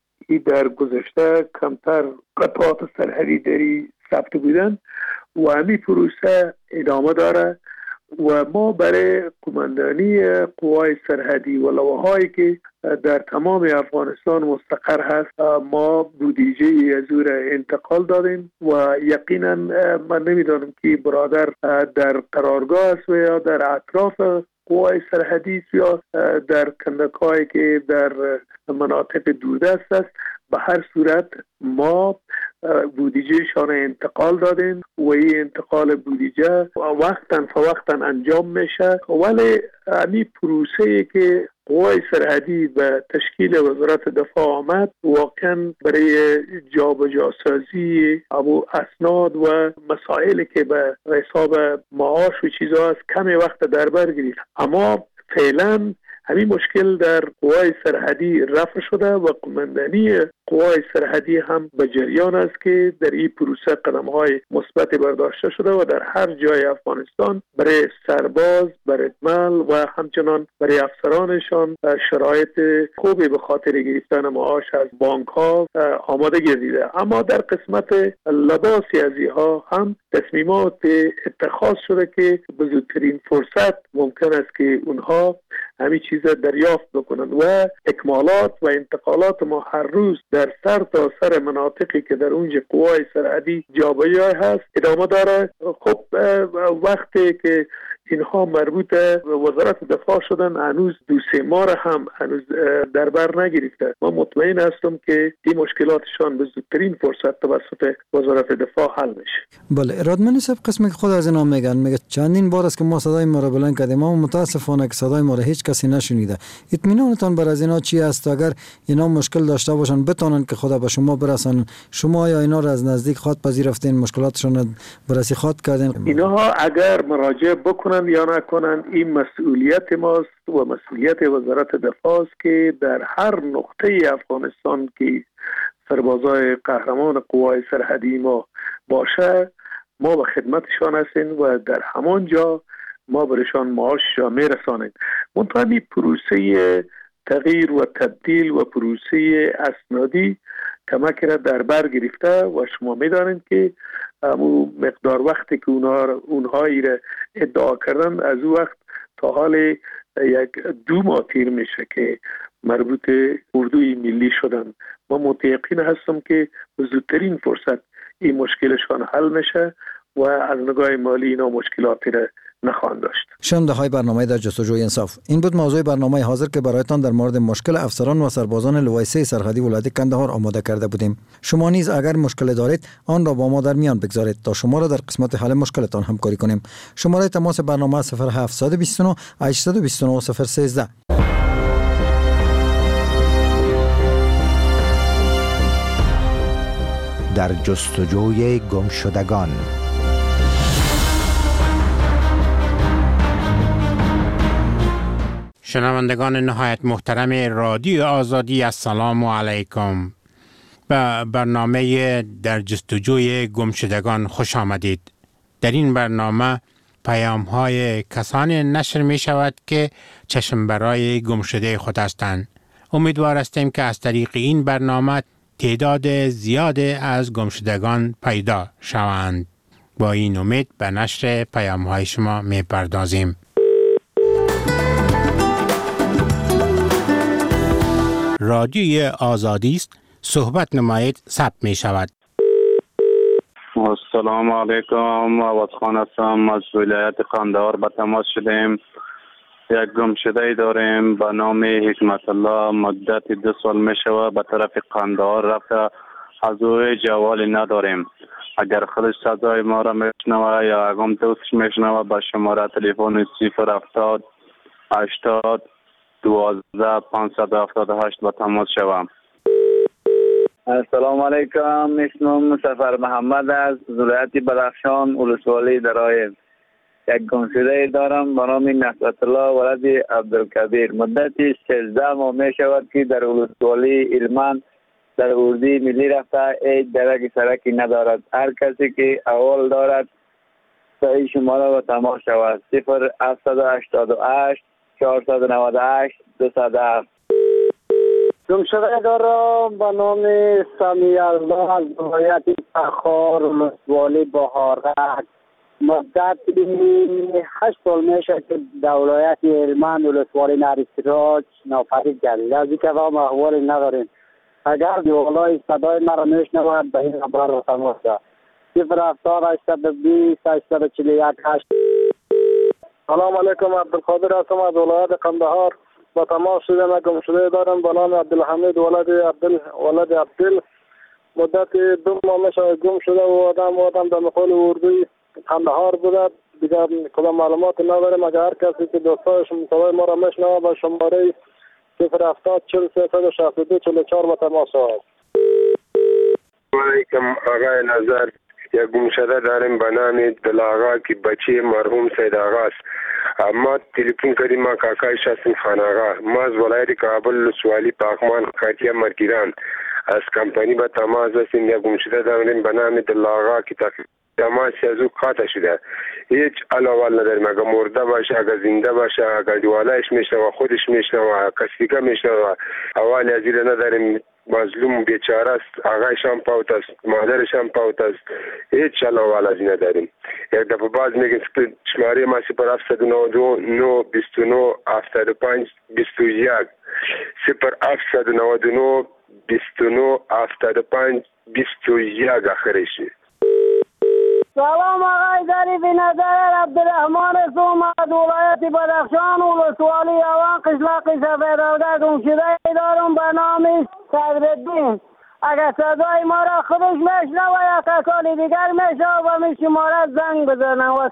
در گذشته کمتر قطعات سرحدی داری ثبت بودن و همین پروسه ادامه داره و ما برای قماندانی قوای سرحدی و لواهایی که در تمام افغانستان مستقر هست ما بودجه از او انتقال دادیم و یقینا من نمیدانم که برادر در قرارگاه است و یا در اطراف قوای سرحدی یا در کندکایی که در مناطق دوردست است. به هر صورت ما بودجه شان انتقال دادیم و این انتقال بودجه وقتا انجام میشه، ولی همین پروسه‌ای که قوای سرحدی به تشکیل وزارت دفاع آمد واقعا برای جابجاسازی اسناد و مسائلی که به حساب معاش و چیزها است کمی وقت در بر گرفت. اما فعلا همین مشکل در قوای سرحدی رفع شده و قماندانی قوای سرحدی هم به جریان است که در این پروسه قدم‌های مثبت برداشته شده و در هر جای افغانستان برای سرباز، برتمل و همچنان برای افسرانشان شرایط خوبی به خاطر گرفتن معاش از بانک‌ها آماده گردیده. اما در قسمت لباسی از اینها هم تصمیمات اتخاذ شده که به زودترین فرصت ممکن است که اونها همین چیز دریافت بکنند و اکمالات و انتقالات ما هر روز در سر تا سر مناطقی که در اونجا قوای سرحدی جابجا هست ادامه داره. خب وقتی که اینها مربوط به وزارت دفاع شدن، هنوز 2-3 ماه هم هنوز در بر نگرفته. ما مطمئن هستم که این مشکلاتشان به زودترین فرصت توسط وزارت دفاع حل میشه. بله، رادمنی صاحب قسمی که خود از اینا میگه چندین بار است که ما صدای ما را بلند کردیم، اما متاسفانه که صدای ما را هیچ کسی نشنیده. اطمینانتان بر از اینا چی است؟ اگر اینا مشکل داشته باشن بتونن که خدا به شما برسن، شما یا اینا را از نزدیک خود پذیرفتین، مشکلاتشون بررسی خود کردین؟ اینها اگر مراجعه بکنن یا نکنن این مسئولیت ماست و مسئولیت وزارت دفاع است که در هر نقطه افغانستان که سربازای قهرمان قوای سرحدی ما باشه ما به خدمتشان هستیم و در همان جا ما برشان معاش میرسانیم. منتها پروسه تغییر و تبدیل و پروسه اسنادی کمک را در بر گرفته و شما میدانید که همون مقدار وقتی که اونهایی را ادعا کردن از او وقت تا حال 1-2 ماه تیر میشه که مربوط اردوی ملی شدن. ما متیقن هستم که زودترین فرصت این مشکلشان حل میشه و از نگاه مالی اینا مشکلاتی را نخواهند داشت. شنونده های برنامه در جستجوی انصاف، این بود موضوع برنامه حاضر که برایتان در مورد مشکل افسران و سربازان لوای 3 سرحدی ولایت قندهار آماده کرده بودیم. شما نیز اگر مشکل دارید آن را با ما در میان بگذارید تا شما را در قسمت حل مشکلتان همکاری کنیم. شماره تماس برنامه 0729 829 013. در جستجوی گمشدگان. شنوندگان نهایت محترم رادیو آزادی، السلام علیکم. به برنامه در جستجوی گمشدگان خوش آمدید. در این برنامه پیام های کسانی نشر می شود که چشم برای گمشده خود هستند. امیدوار هستیم که از طریق این برنامه تعداد زیاد از گمشدگان پیدا شوند. با این امید به نشر پیام های شما می پردازیم. رادیوی آزادی است، صحبت نمایید، ثبت می شود. السلام علیکم، عوضخان هستم از ولایت قندهار به تماس شدیم. یک گمشده داریم به نام حکمت الله، مدت 2 سال می شود به طرف قندهار رفته، از او جوالی نداریم. اگر خودش صدای ما را میشنوه یا اگم توسش میشنوه به شماره تلفن 070 80 12 578 به تماس شوم. السلام علیکم، اسمم سفر محمد از ولایت بدخشان، ولسوالی درایه. یک گمشده دارم به نام نصرت الله ولد عبدالکبیر. مدتی 16 ماه می شود که در ولسوالی علمان در اردوی ملی رفته، هیچ درک سرکی ندارد. هر کسی که اول دارد صحیح شماره و تماس شود 0788 498 207. گمشده دارم به نام سمی الله از ولایت فخار، ولسوالی بهارک. مدت 8 سال میشه که در ولایت هلمند ولسوالی نریسراج ناپدید گردید. از این که ما احوالی نداریم. اگر دیوالای صدای مرا میشنود به این خبر را تماس شد 070 820 841 8. سلام علیکم، عبدالقادر هستم از ولایت قندهار. با تماس شدم گمشده دارم به نام عبدالحمید ولد عبدل. مدت 2 ماه میشه گم شده و آدم در مقال اردوی قندهار بوده. دیگر کدام معلومات نداریم. اگر هر کسی که دوستایش صدای ما را میشنوه با شماره 070 43 62 44 با تماس شود. علیکم آقای نظر، یک گمشده داریم به نام دل آقا که بچه مرحوم سید آقا است. ما تلفن کردیم، ما کاکایش هستیم خان آقا. ما از ولایت کابل ولسوالی پاکمان خاطیه مرگیران از کمپانی به تماس هستیم. یک گمشده داریم به نام دل آقا که تماسی از او قاطع شده. هیچ علاوه نداریم. اگر مرده باشه، اگر زنده باشه، اگر دیوالایش میشنوه، خودش میشنوه، کسی که میشنوه، اول از این نداریم. مظلوم بیچاره است، آقایش هم پاوت است، مادرش هم پاوت است. هیچ علاوه از این نداریم. یک دفعه باز میگیم شماره ما 0799 29 75 21 0799 29 75 21 آخرشه. سلام آقای ظریف نظر، عبدالرحمن هستم سلام از ولایت بدخشان ولسوالی اوان قشلاق سفیدآباد گمشده دارم به نام صدرالدین. اگر صدای ما را خودش میشنوه و یا کسانی دیگر میشنوه و می شماره زنگ بزنن. و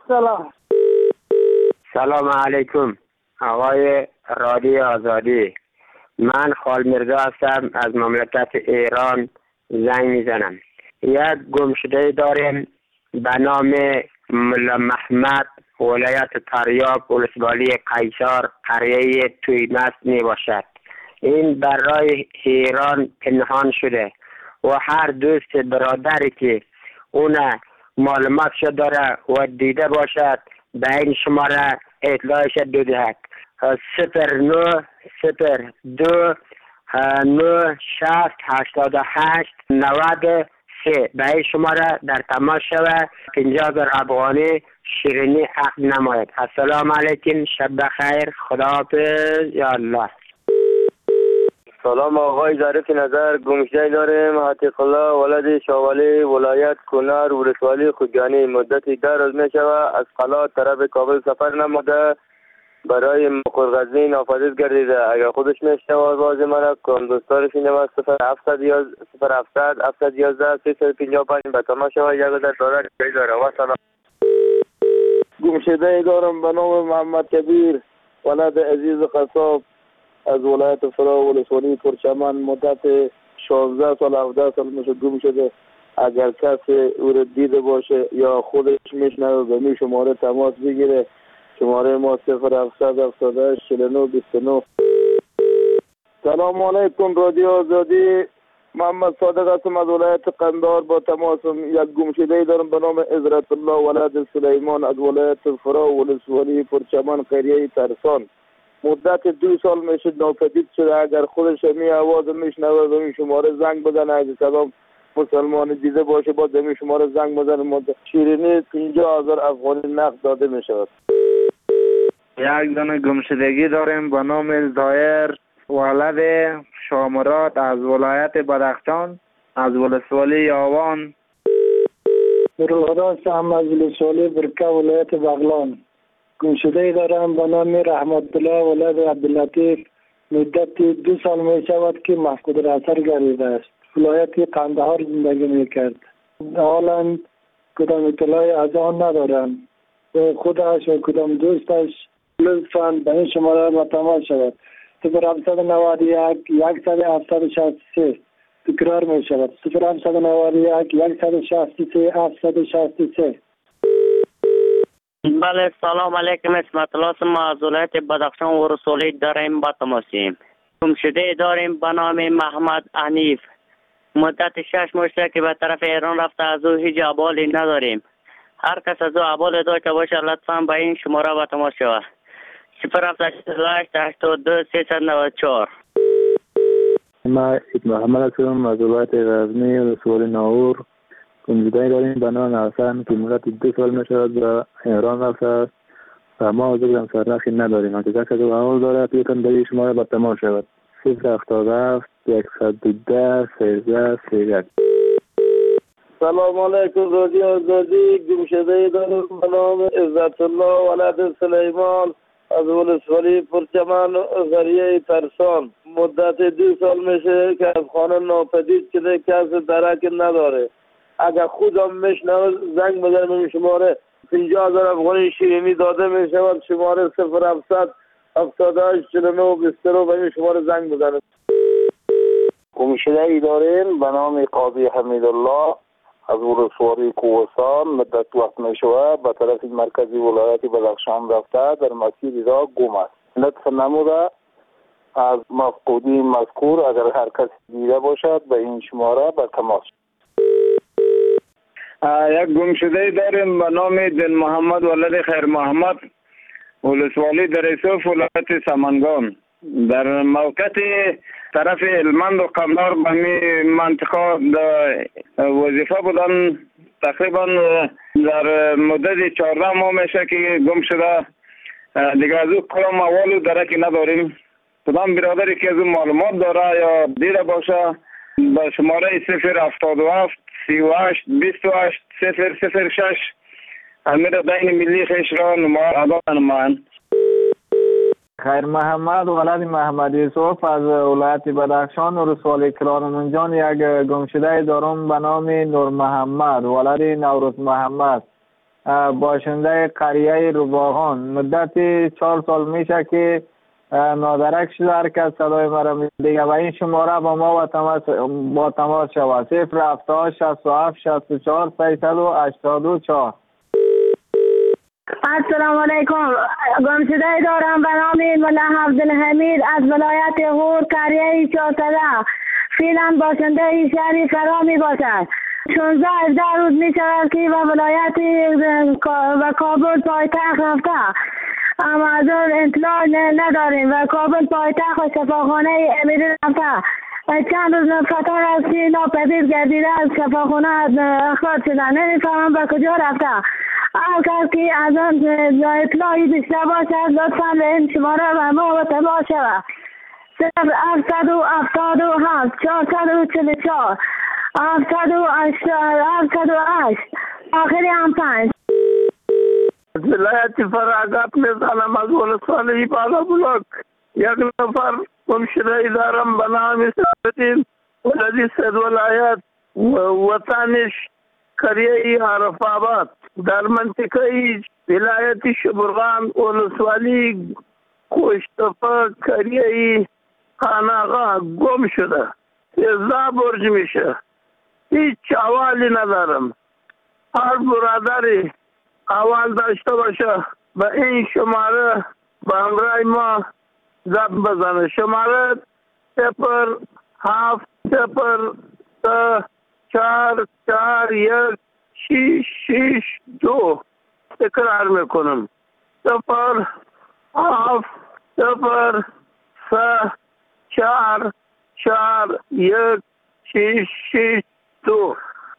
سلام علیکم آقای رادیو آزادی. من خال مرزا هستم از مملکت ایران زنگ میزنم. یک گمشده داریم به نام ملا محمد ولایت تریاب ولسوالی قیصر قریه تویمست می باشد. این برای ایران پنهان شده و هر دوست برادری که اون معلوماتش داره و دیده باشد به این شماره اطلاعش بدهد. 0902968893 به این شماره در تماس شود 50,000 افغانی شیرینی عقد نماید. السلام علیکم، شب بخیر، خداحافظ، یا الله. سلام آقای ظریف نظر. گمشده داریم عتیق الله ولد شاولی ولایت کنر ولسوالی خوگانی. مدتی 10 روز می شود از قلات طرف کابل سفر نموده برای مقرغزین آفادیت گردیده. اگر خودش میشنوه آواز من کم دوستارش اینه و 0711 به تماس شود یک در دارد داره. و سلام. گمشده دارم به نام محمد کبیر ولد عزیز قصاب از ولایت فرا ولسوالی پرچمن. مدت 16 سال 17 سال میشه گم شده. اگر کسی او را دیده باشه یا خودش میشنوه به می شماره تماس بگیره. شماره ما 07784929. سلام علیکم رادیو آزادی. محمد صادق هستم از ولایت قندهار با تماسم. یک گمشده دارم به نام عزرت الله ولد سلیمان از ولایت فرا ولسوالی پرچمن قریه ترسان. مدت 2 سال میشه ناپدید شده. اگر خودش می آواز میشنوه به این شماره زنگ بزنه. اگه کدام مسلمان دیده باشه با این شماره زنگ بزنه. شیرینی 50,000 افغانی نقد داده می شود. یک دانه گمشدگی داریم به نام زایر ولد شامرات از ولایت بدخشان از ولسوالی یاوان. روحداست هم از ولسوالی برکه ولایت بغلان. گمشده دارم به نام رحمت الله ولد عبداللطیف. مدت 2 سال می شود که مفقود اثر گردیده است. ولایت قندهار زندگی می کرد. حالا کدام اطلاعی از آن ندارم. خودش و کدام دوستش لطفاً به این شماره با تماس شود. 0791 10763 تکرار می شود. 0791 163 763. بله سلام علیکم، اسمت الله ما از ولایت بدخشان و رسولی داریم با تماسیم. گمشده داریم به نام محمد حنیف. مدت 6 ماه که به طرف ایران رفته. از او هیچ احوالی نداریم. هر کس از او احوال داشته باشه لطفاً به این شماره با تماس شود. 078882 ما محمد هستم از ولایت غزنی ولسوالی ناور. گمشده داریم به نام حسن که مدت 2 سال میشود به ایران رفته است و ما از او سرنخی نداریم. اگر کسی از احوال دارد بیتون به این شماره با تماس شود. 077 110 1331. سلام علیکم رادیو آزادی. گمشده دارم به نام عزت الله ولد سلیمان از ولسوالی پرچمن قریه ترسان. مدت 2 سال میشه که از خانه ناپدید شده. کسی درک نداره. اگر خودم میشنوه زنگ بزنم این شماره 50,000 افغانی شیرینی داده میشود. شماره 07784929 به این شماره زنگ بزنم. گمشده ای داریم به نام قاضی حمیدالله از ولسوالی کوهستان. مدت وقت می شود به طرف مرکزی ولایت بدخشان رفته. در مسیر را گم است. لطف نموده از مفقودی مذکور اگر هر کس دیده باشد به این شماره به تماس. یک گمشده داریم به نام دن محمد ولد خیر محمد ولسوالی در یوسف ولایت سمنگان. در موقع طرف هلمند و قندهار به می منطقه وظیفه بودن. تقریبا در مدت 14 ماه میشه که گم شده. دیگه از او کلام اولو درکی نداریم. کدام برادری که از او معلومات داره یا دیده باشه به شماره 077 38 28 006 امیر دین ملی خیش را نمایان. خیر محمد ولد محمد یوسف از ولایت بدخشان و رسول کرانمونجان یک گمشده دارم به نام نور محمد ولد نوروز محمد باشنده قریه روباغان. مدت 4 سال میشه که نادرک شده. هر کس صدای مرا میده و این شماره با ما با تماس شود 070 67 64 384. السلام علیکم. گمشده دارم به نام ملا عبدالحمید از ولایت غور قریه 400. فعلا باشنده شهر فرا می باشد. 16-17 روز می شود که به ولایت و کابل پایتخت رفته، اما از اون اطلاع نداریم و کابل پایتخت و شفاخانه امیری رفته. چند روز فتان از که ناپدید گردیده از شفاخانه اخراج شده. نمیفهمم به کجا رفته. هر کس که از آن اطلاعی داشته باشد لطفا به این شماره به ما تماس شود 777 444 708 آخری هم 5. ولایت فراغت میزنم از ولسوالی بالا بلوک. یک نفر گمشده دارم به نام سیدالدین ولدی سید ولایت وطنش قریه عرف آباد در منطقه ولایت شبرغان ولسوالی کوشتفه قریه خاناغا گم شده. 13 برج میشه. هیچ احوالی ندارم. هر برادری احوال داشته باشه به این شماره به همراه ما زنگ بزنه. شماره 07074416662. تکرار میکنم 07074416662.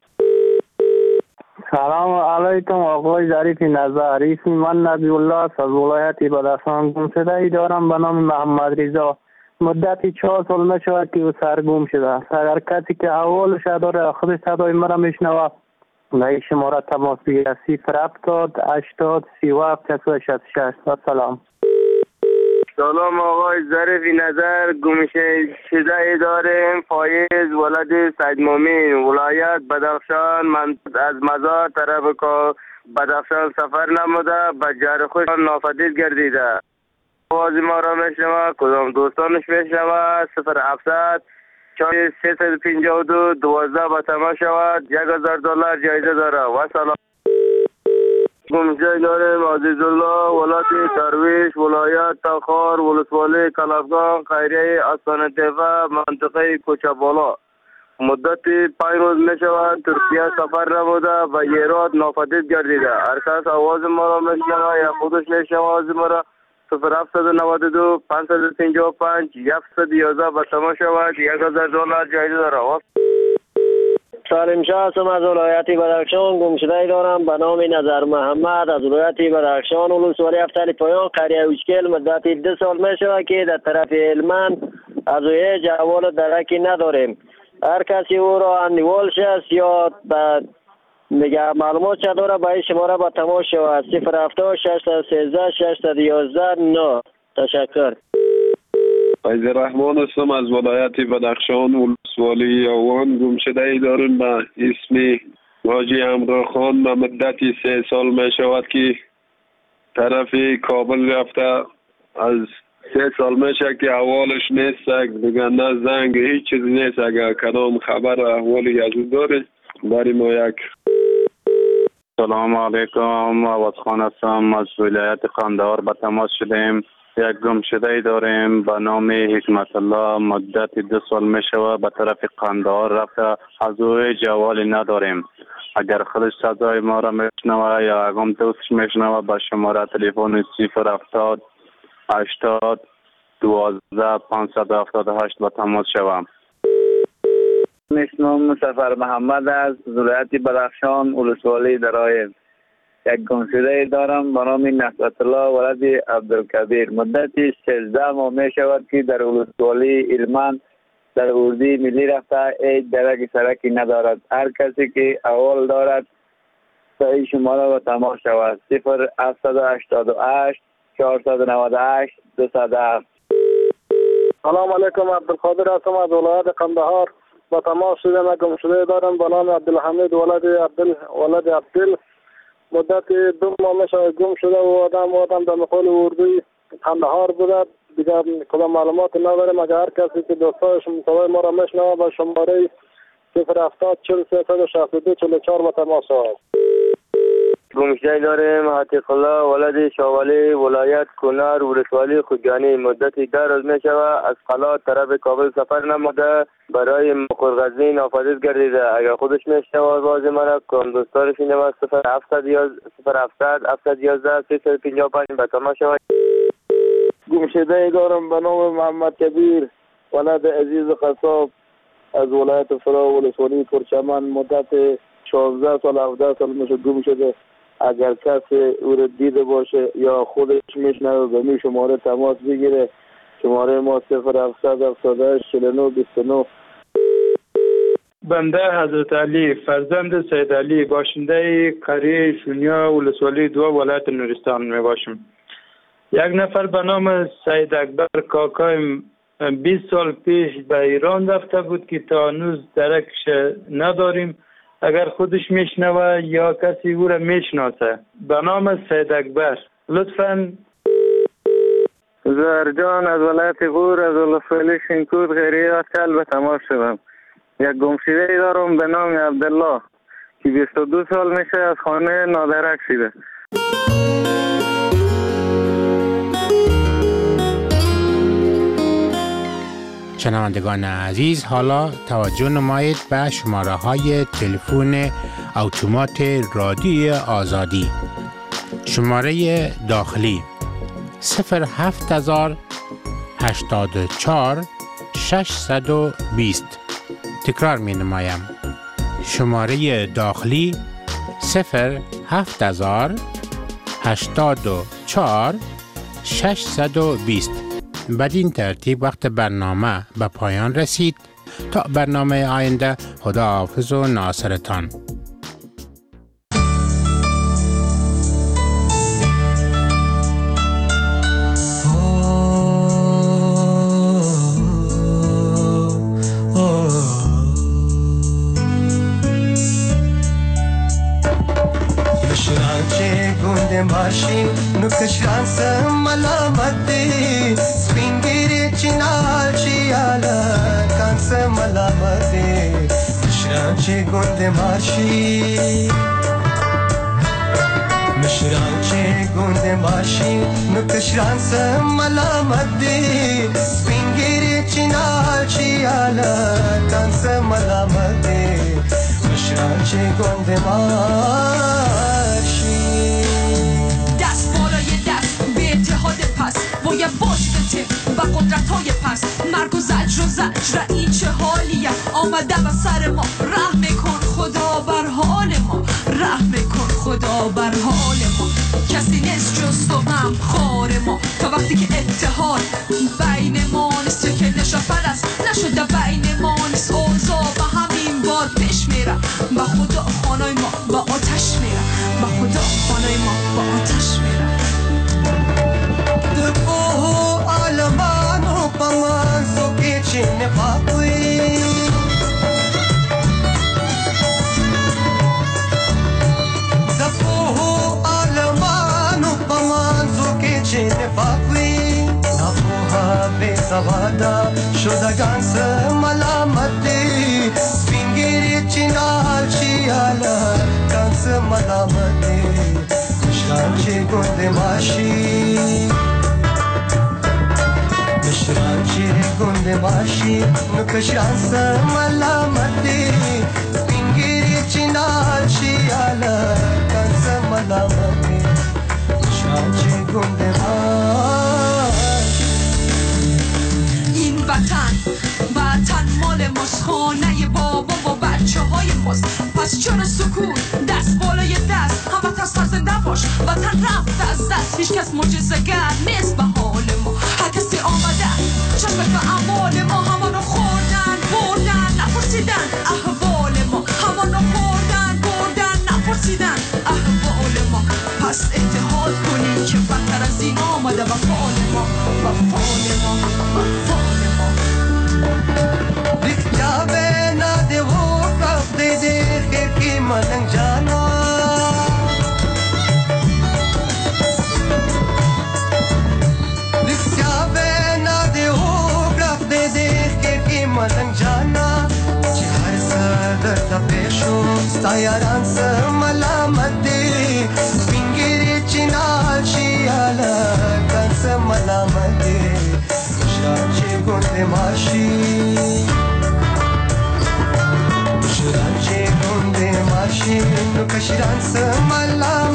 سلام علیکم آقای ظریف نظر. اسم من نبی الله از ولایت بدخشان. گمشده دارم به نام محمد رضا. مدت 4 سال میشود که او سرگم شده است. اگر کسی که احوالش داره خودش صدای مرا میشنوه به این شماره تماس بگیرد 070 80 37 66. سلام. سلام آقای ظریف نظر. گمشده داریم فایز ولد سید مومن ولایت بدخشان. من از مزار طرف بدخشان سفر نموده به جار خوش ناپدید گردیده. آواز ما را میشنوه کدام دوستانش میشنوه 0700 352 12 به تماس شود $1000 جایزه داره. و سلام. گمشده داریم عزیز الله ولایت درویش ولایت تخار ولسوالی کلافگان خیریه آستانه تیفه منطقه کوچه بالا. مدت 5 روز می شود ترکیه سفر نموده و ایران ناپدید گردیده. هر کس آواز ما را میشنوه یا خودش میشنوه آواز ما را 0792 555 111 به تماس شود $1000 جایزه داره. سالم شاه هستم از ولایت بدخشان. گمشده دارم به نام نظر محمد از ولایت بدخشان ولسوالی افتر پایان قریه اوچکل. مدت 2 سال می شود که در طرف هلمند از هیچ احوال درکی نداریم. هر کسی او را اندیوالش است یا دیگه معلومات چه داره به این شماره با تماس شود 070 613 611 9. تشکر. فیض رحمان هستم از ولایت بدخشان ولسوالی آوان. گمشده دارم به اسم حاجی امرا خان. به مدت 3 سال می شود که طرف کابل رفته. از 3 سال میشه که احوالش نیست دیگه، نه زنگ هیچ چیز نیست. اگر کدام خبر احوالی از او داره برای ما یک. سلام علیکم. آواز خان هستم از ولایت قندهار به تماس شدیم. یک گمشده داریم به نام حکمت الله. مدت 2 سال می شود به طرف قندهار رفته. از او جوالی نداریم. اگر خودش صدای ما را میشنوه یا اگم توسش میشنوه به شماره تلفن 070 80 12 578 به تماس شوم. اسمم سفر محمد از ولایت بدخشان ولسوالی درایب. یک گمشده دارم به نام نصرت الله ولد عبدالکبیر. مدت 16 ماه می شود که در ولسوالی هلمند در اردی ملی رفته. هیچ درک سرکی ندارد. هر کسی که احوال دارد به این شماره و تماس شود 0788 498 207. سلام علیکم، عبدالقادر هستم از ولایت قندهار. با تماس شدم گمشده دارم به نام عبدالحمید ولد عبدل. مدت 2 ماه میشه گم شده و آدم در مقال اردوی قندهار بوده. دیگر کدام معلومات نداریم. اگر هر کسی که دوستایش صدای ما را میشنوه به شماره 070 43 62 44 با تماس شود. گمشده داریم عتیق الله ولد شاولی ولایت کنر ولسوالی خوجانی. مدتی 10 روز می شود از قلات طرف کابل سفر نموده برای مقرغزی نافذ گردیده. اگر خودش میشنوه آواز من کن دوستارش این نمید 0711 355 به تماس شود. گمشده دارم به نام محمد کبیر ولد عزیز قصاب از ولایت فرا ولسوالی پرچمن. مدت 16 سال 17 سال میشه گم شده. اگر کسی او را دیده باشه یا خودش میشنوه به می شماره تماس بگیره. شماره ما 0778 49 29. بنده حضرت علی فرزند سید علی باشنده قریه شونیا ولسوالی 2 ولایت نورستان می باشم. یک نفر به نام سید اکبر کاکایم 20 سال پیش به ایران رفته بود که تا هنوز درکش نداریم. اگر خودش میشنوه یا کسی او را میشناسه به نام سید اکبر لطفاً. زهرجان از ولایت غور از ولسوالی شینکود غیره اکل به تماس شدم. یک گمشده دارم به نام عبدالله که 22 سال میشه از خانه نادرک شده. شنوندگان عزیز، حالا توجه نمایید به شماره های تلفن اتومات رادیوی آزادی. شماره داخلی 07084 620. تکرار می نمایم. شماره داخلی 07084 620. بدین ترتیب وقت برنامه به پایان رسید. تا برنامه آینده، خداحافظ و ناصرتان. ماشین نکشان ملامتی سپینگیری چینال چیالا کانس ملامتی مشران چی گند ماشین مشران چی گند ماشین نکشان ملامتی سپینگیری چینال چیالا کانس ملامتی مشران چی گند باید باشته و قدرت های پس مرگ و زجر و زجر این چه حالیه آمده و سر ما رحم کن خدا بر حال ما رحم کن خدا بر حال ما کسی نیست جز تو هم خار ما تا وقتی که اتحاد بین ما نیست که نشان پرست نشده بین ما نیست اوضاع و همین باد پیش میره و خدا خانای ما با آتش میره و خدا خانای ما با آتش میره Alamano pamazo che ce ne fa qui Zapo alamano pamazo che ce ne fa qui La fuha besavada shoda gansa malamati Spingiri chinal chiala gansa malamati Shanchi gonde mashi شرانچه گنده باشی نکشانس ملامتی سپینگیری چینال شیالا کنس ملامتی شرانچه گنده باشی این وطن مال ماست خانه بابا و بچه های ماست پس چرا سکون دست بالای دست هموطن سرزنده باش وطن رفت از دست هیچ کس معجزه‌گر نیست به حال ما هر کسی آمده چشم به اعمال ما همانو خوردن بردن نپرسیدن احوال ما همانو خوردن بردن نپرسیدن ماشین شرنجه گنده ماشین کشیدن سمالا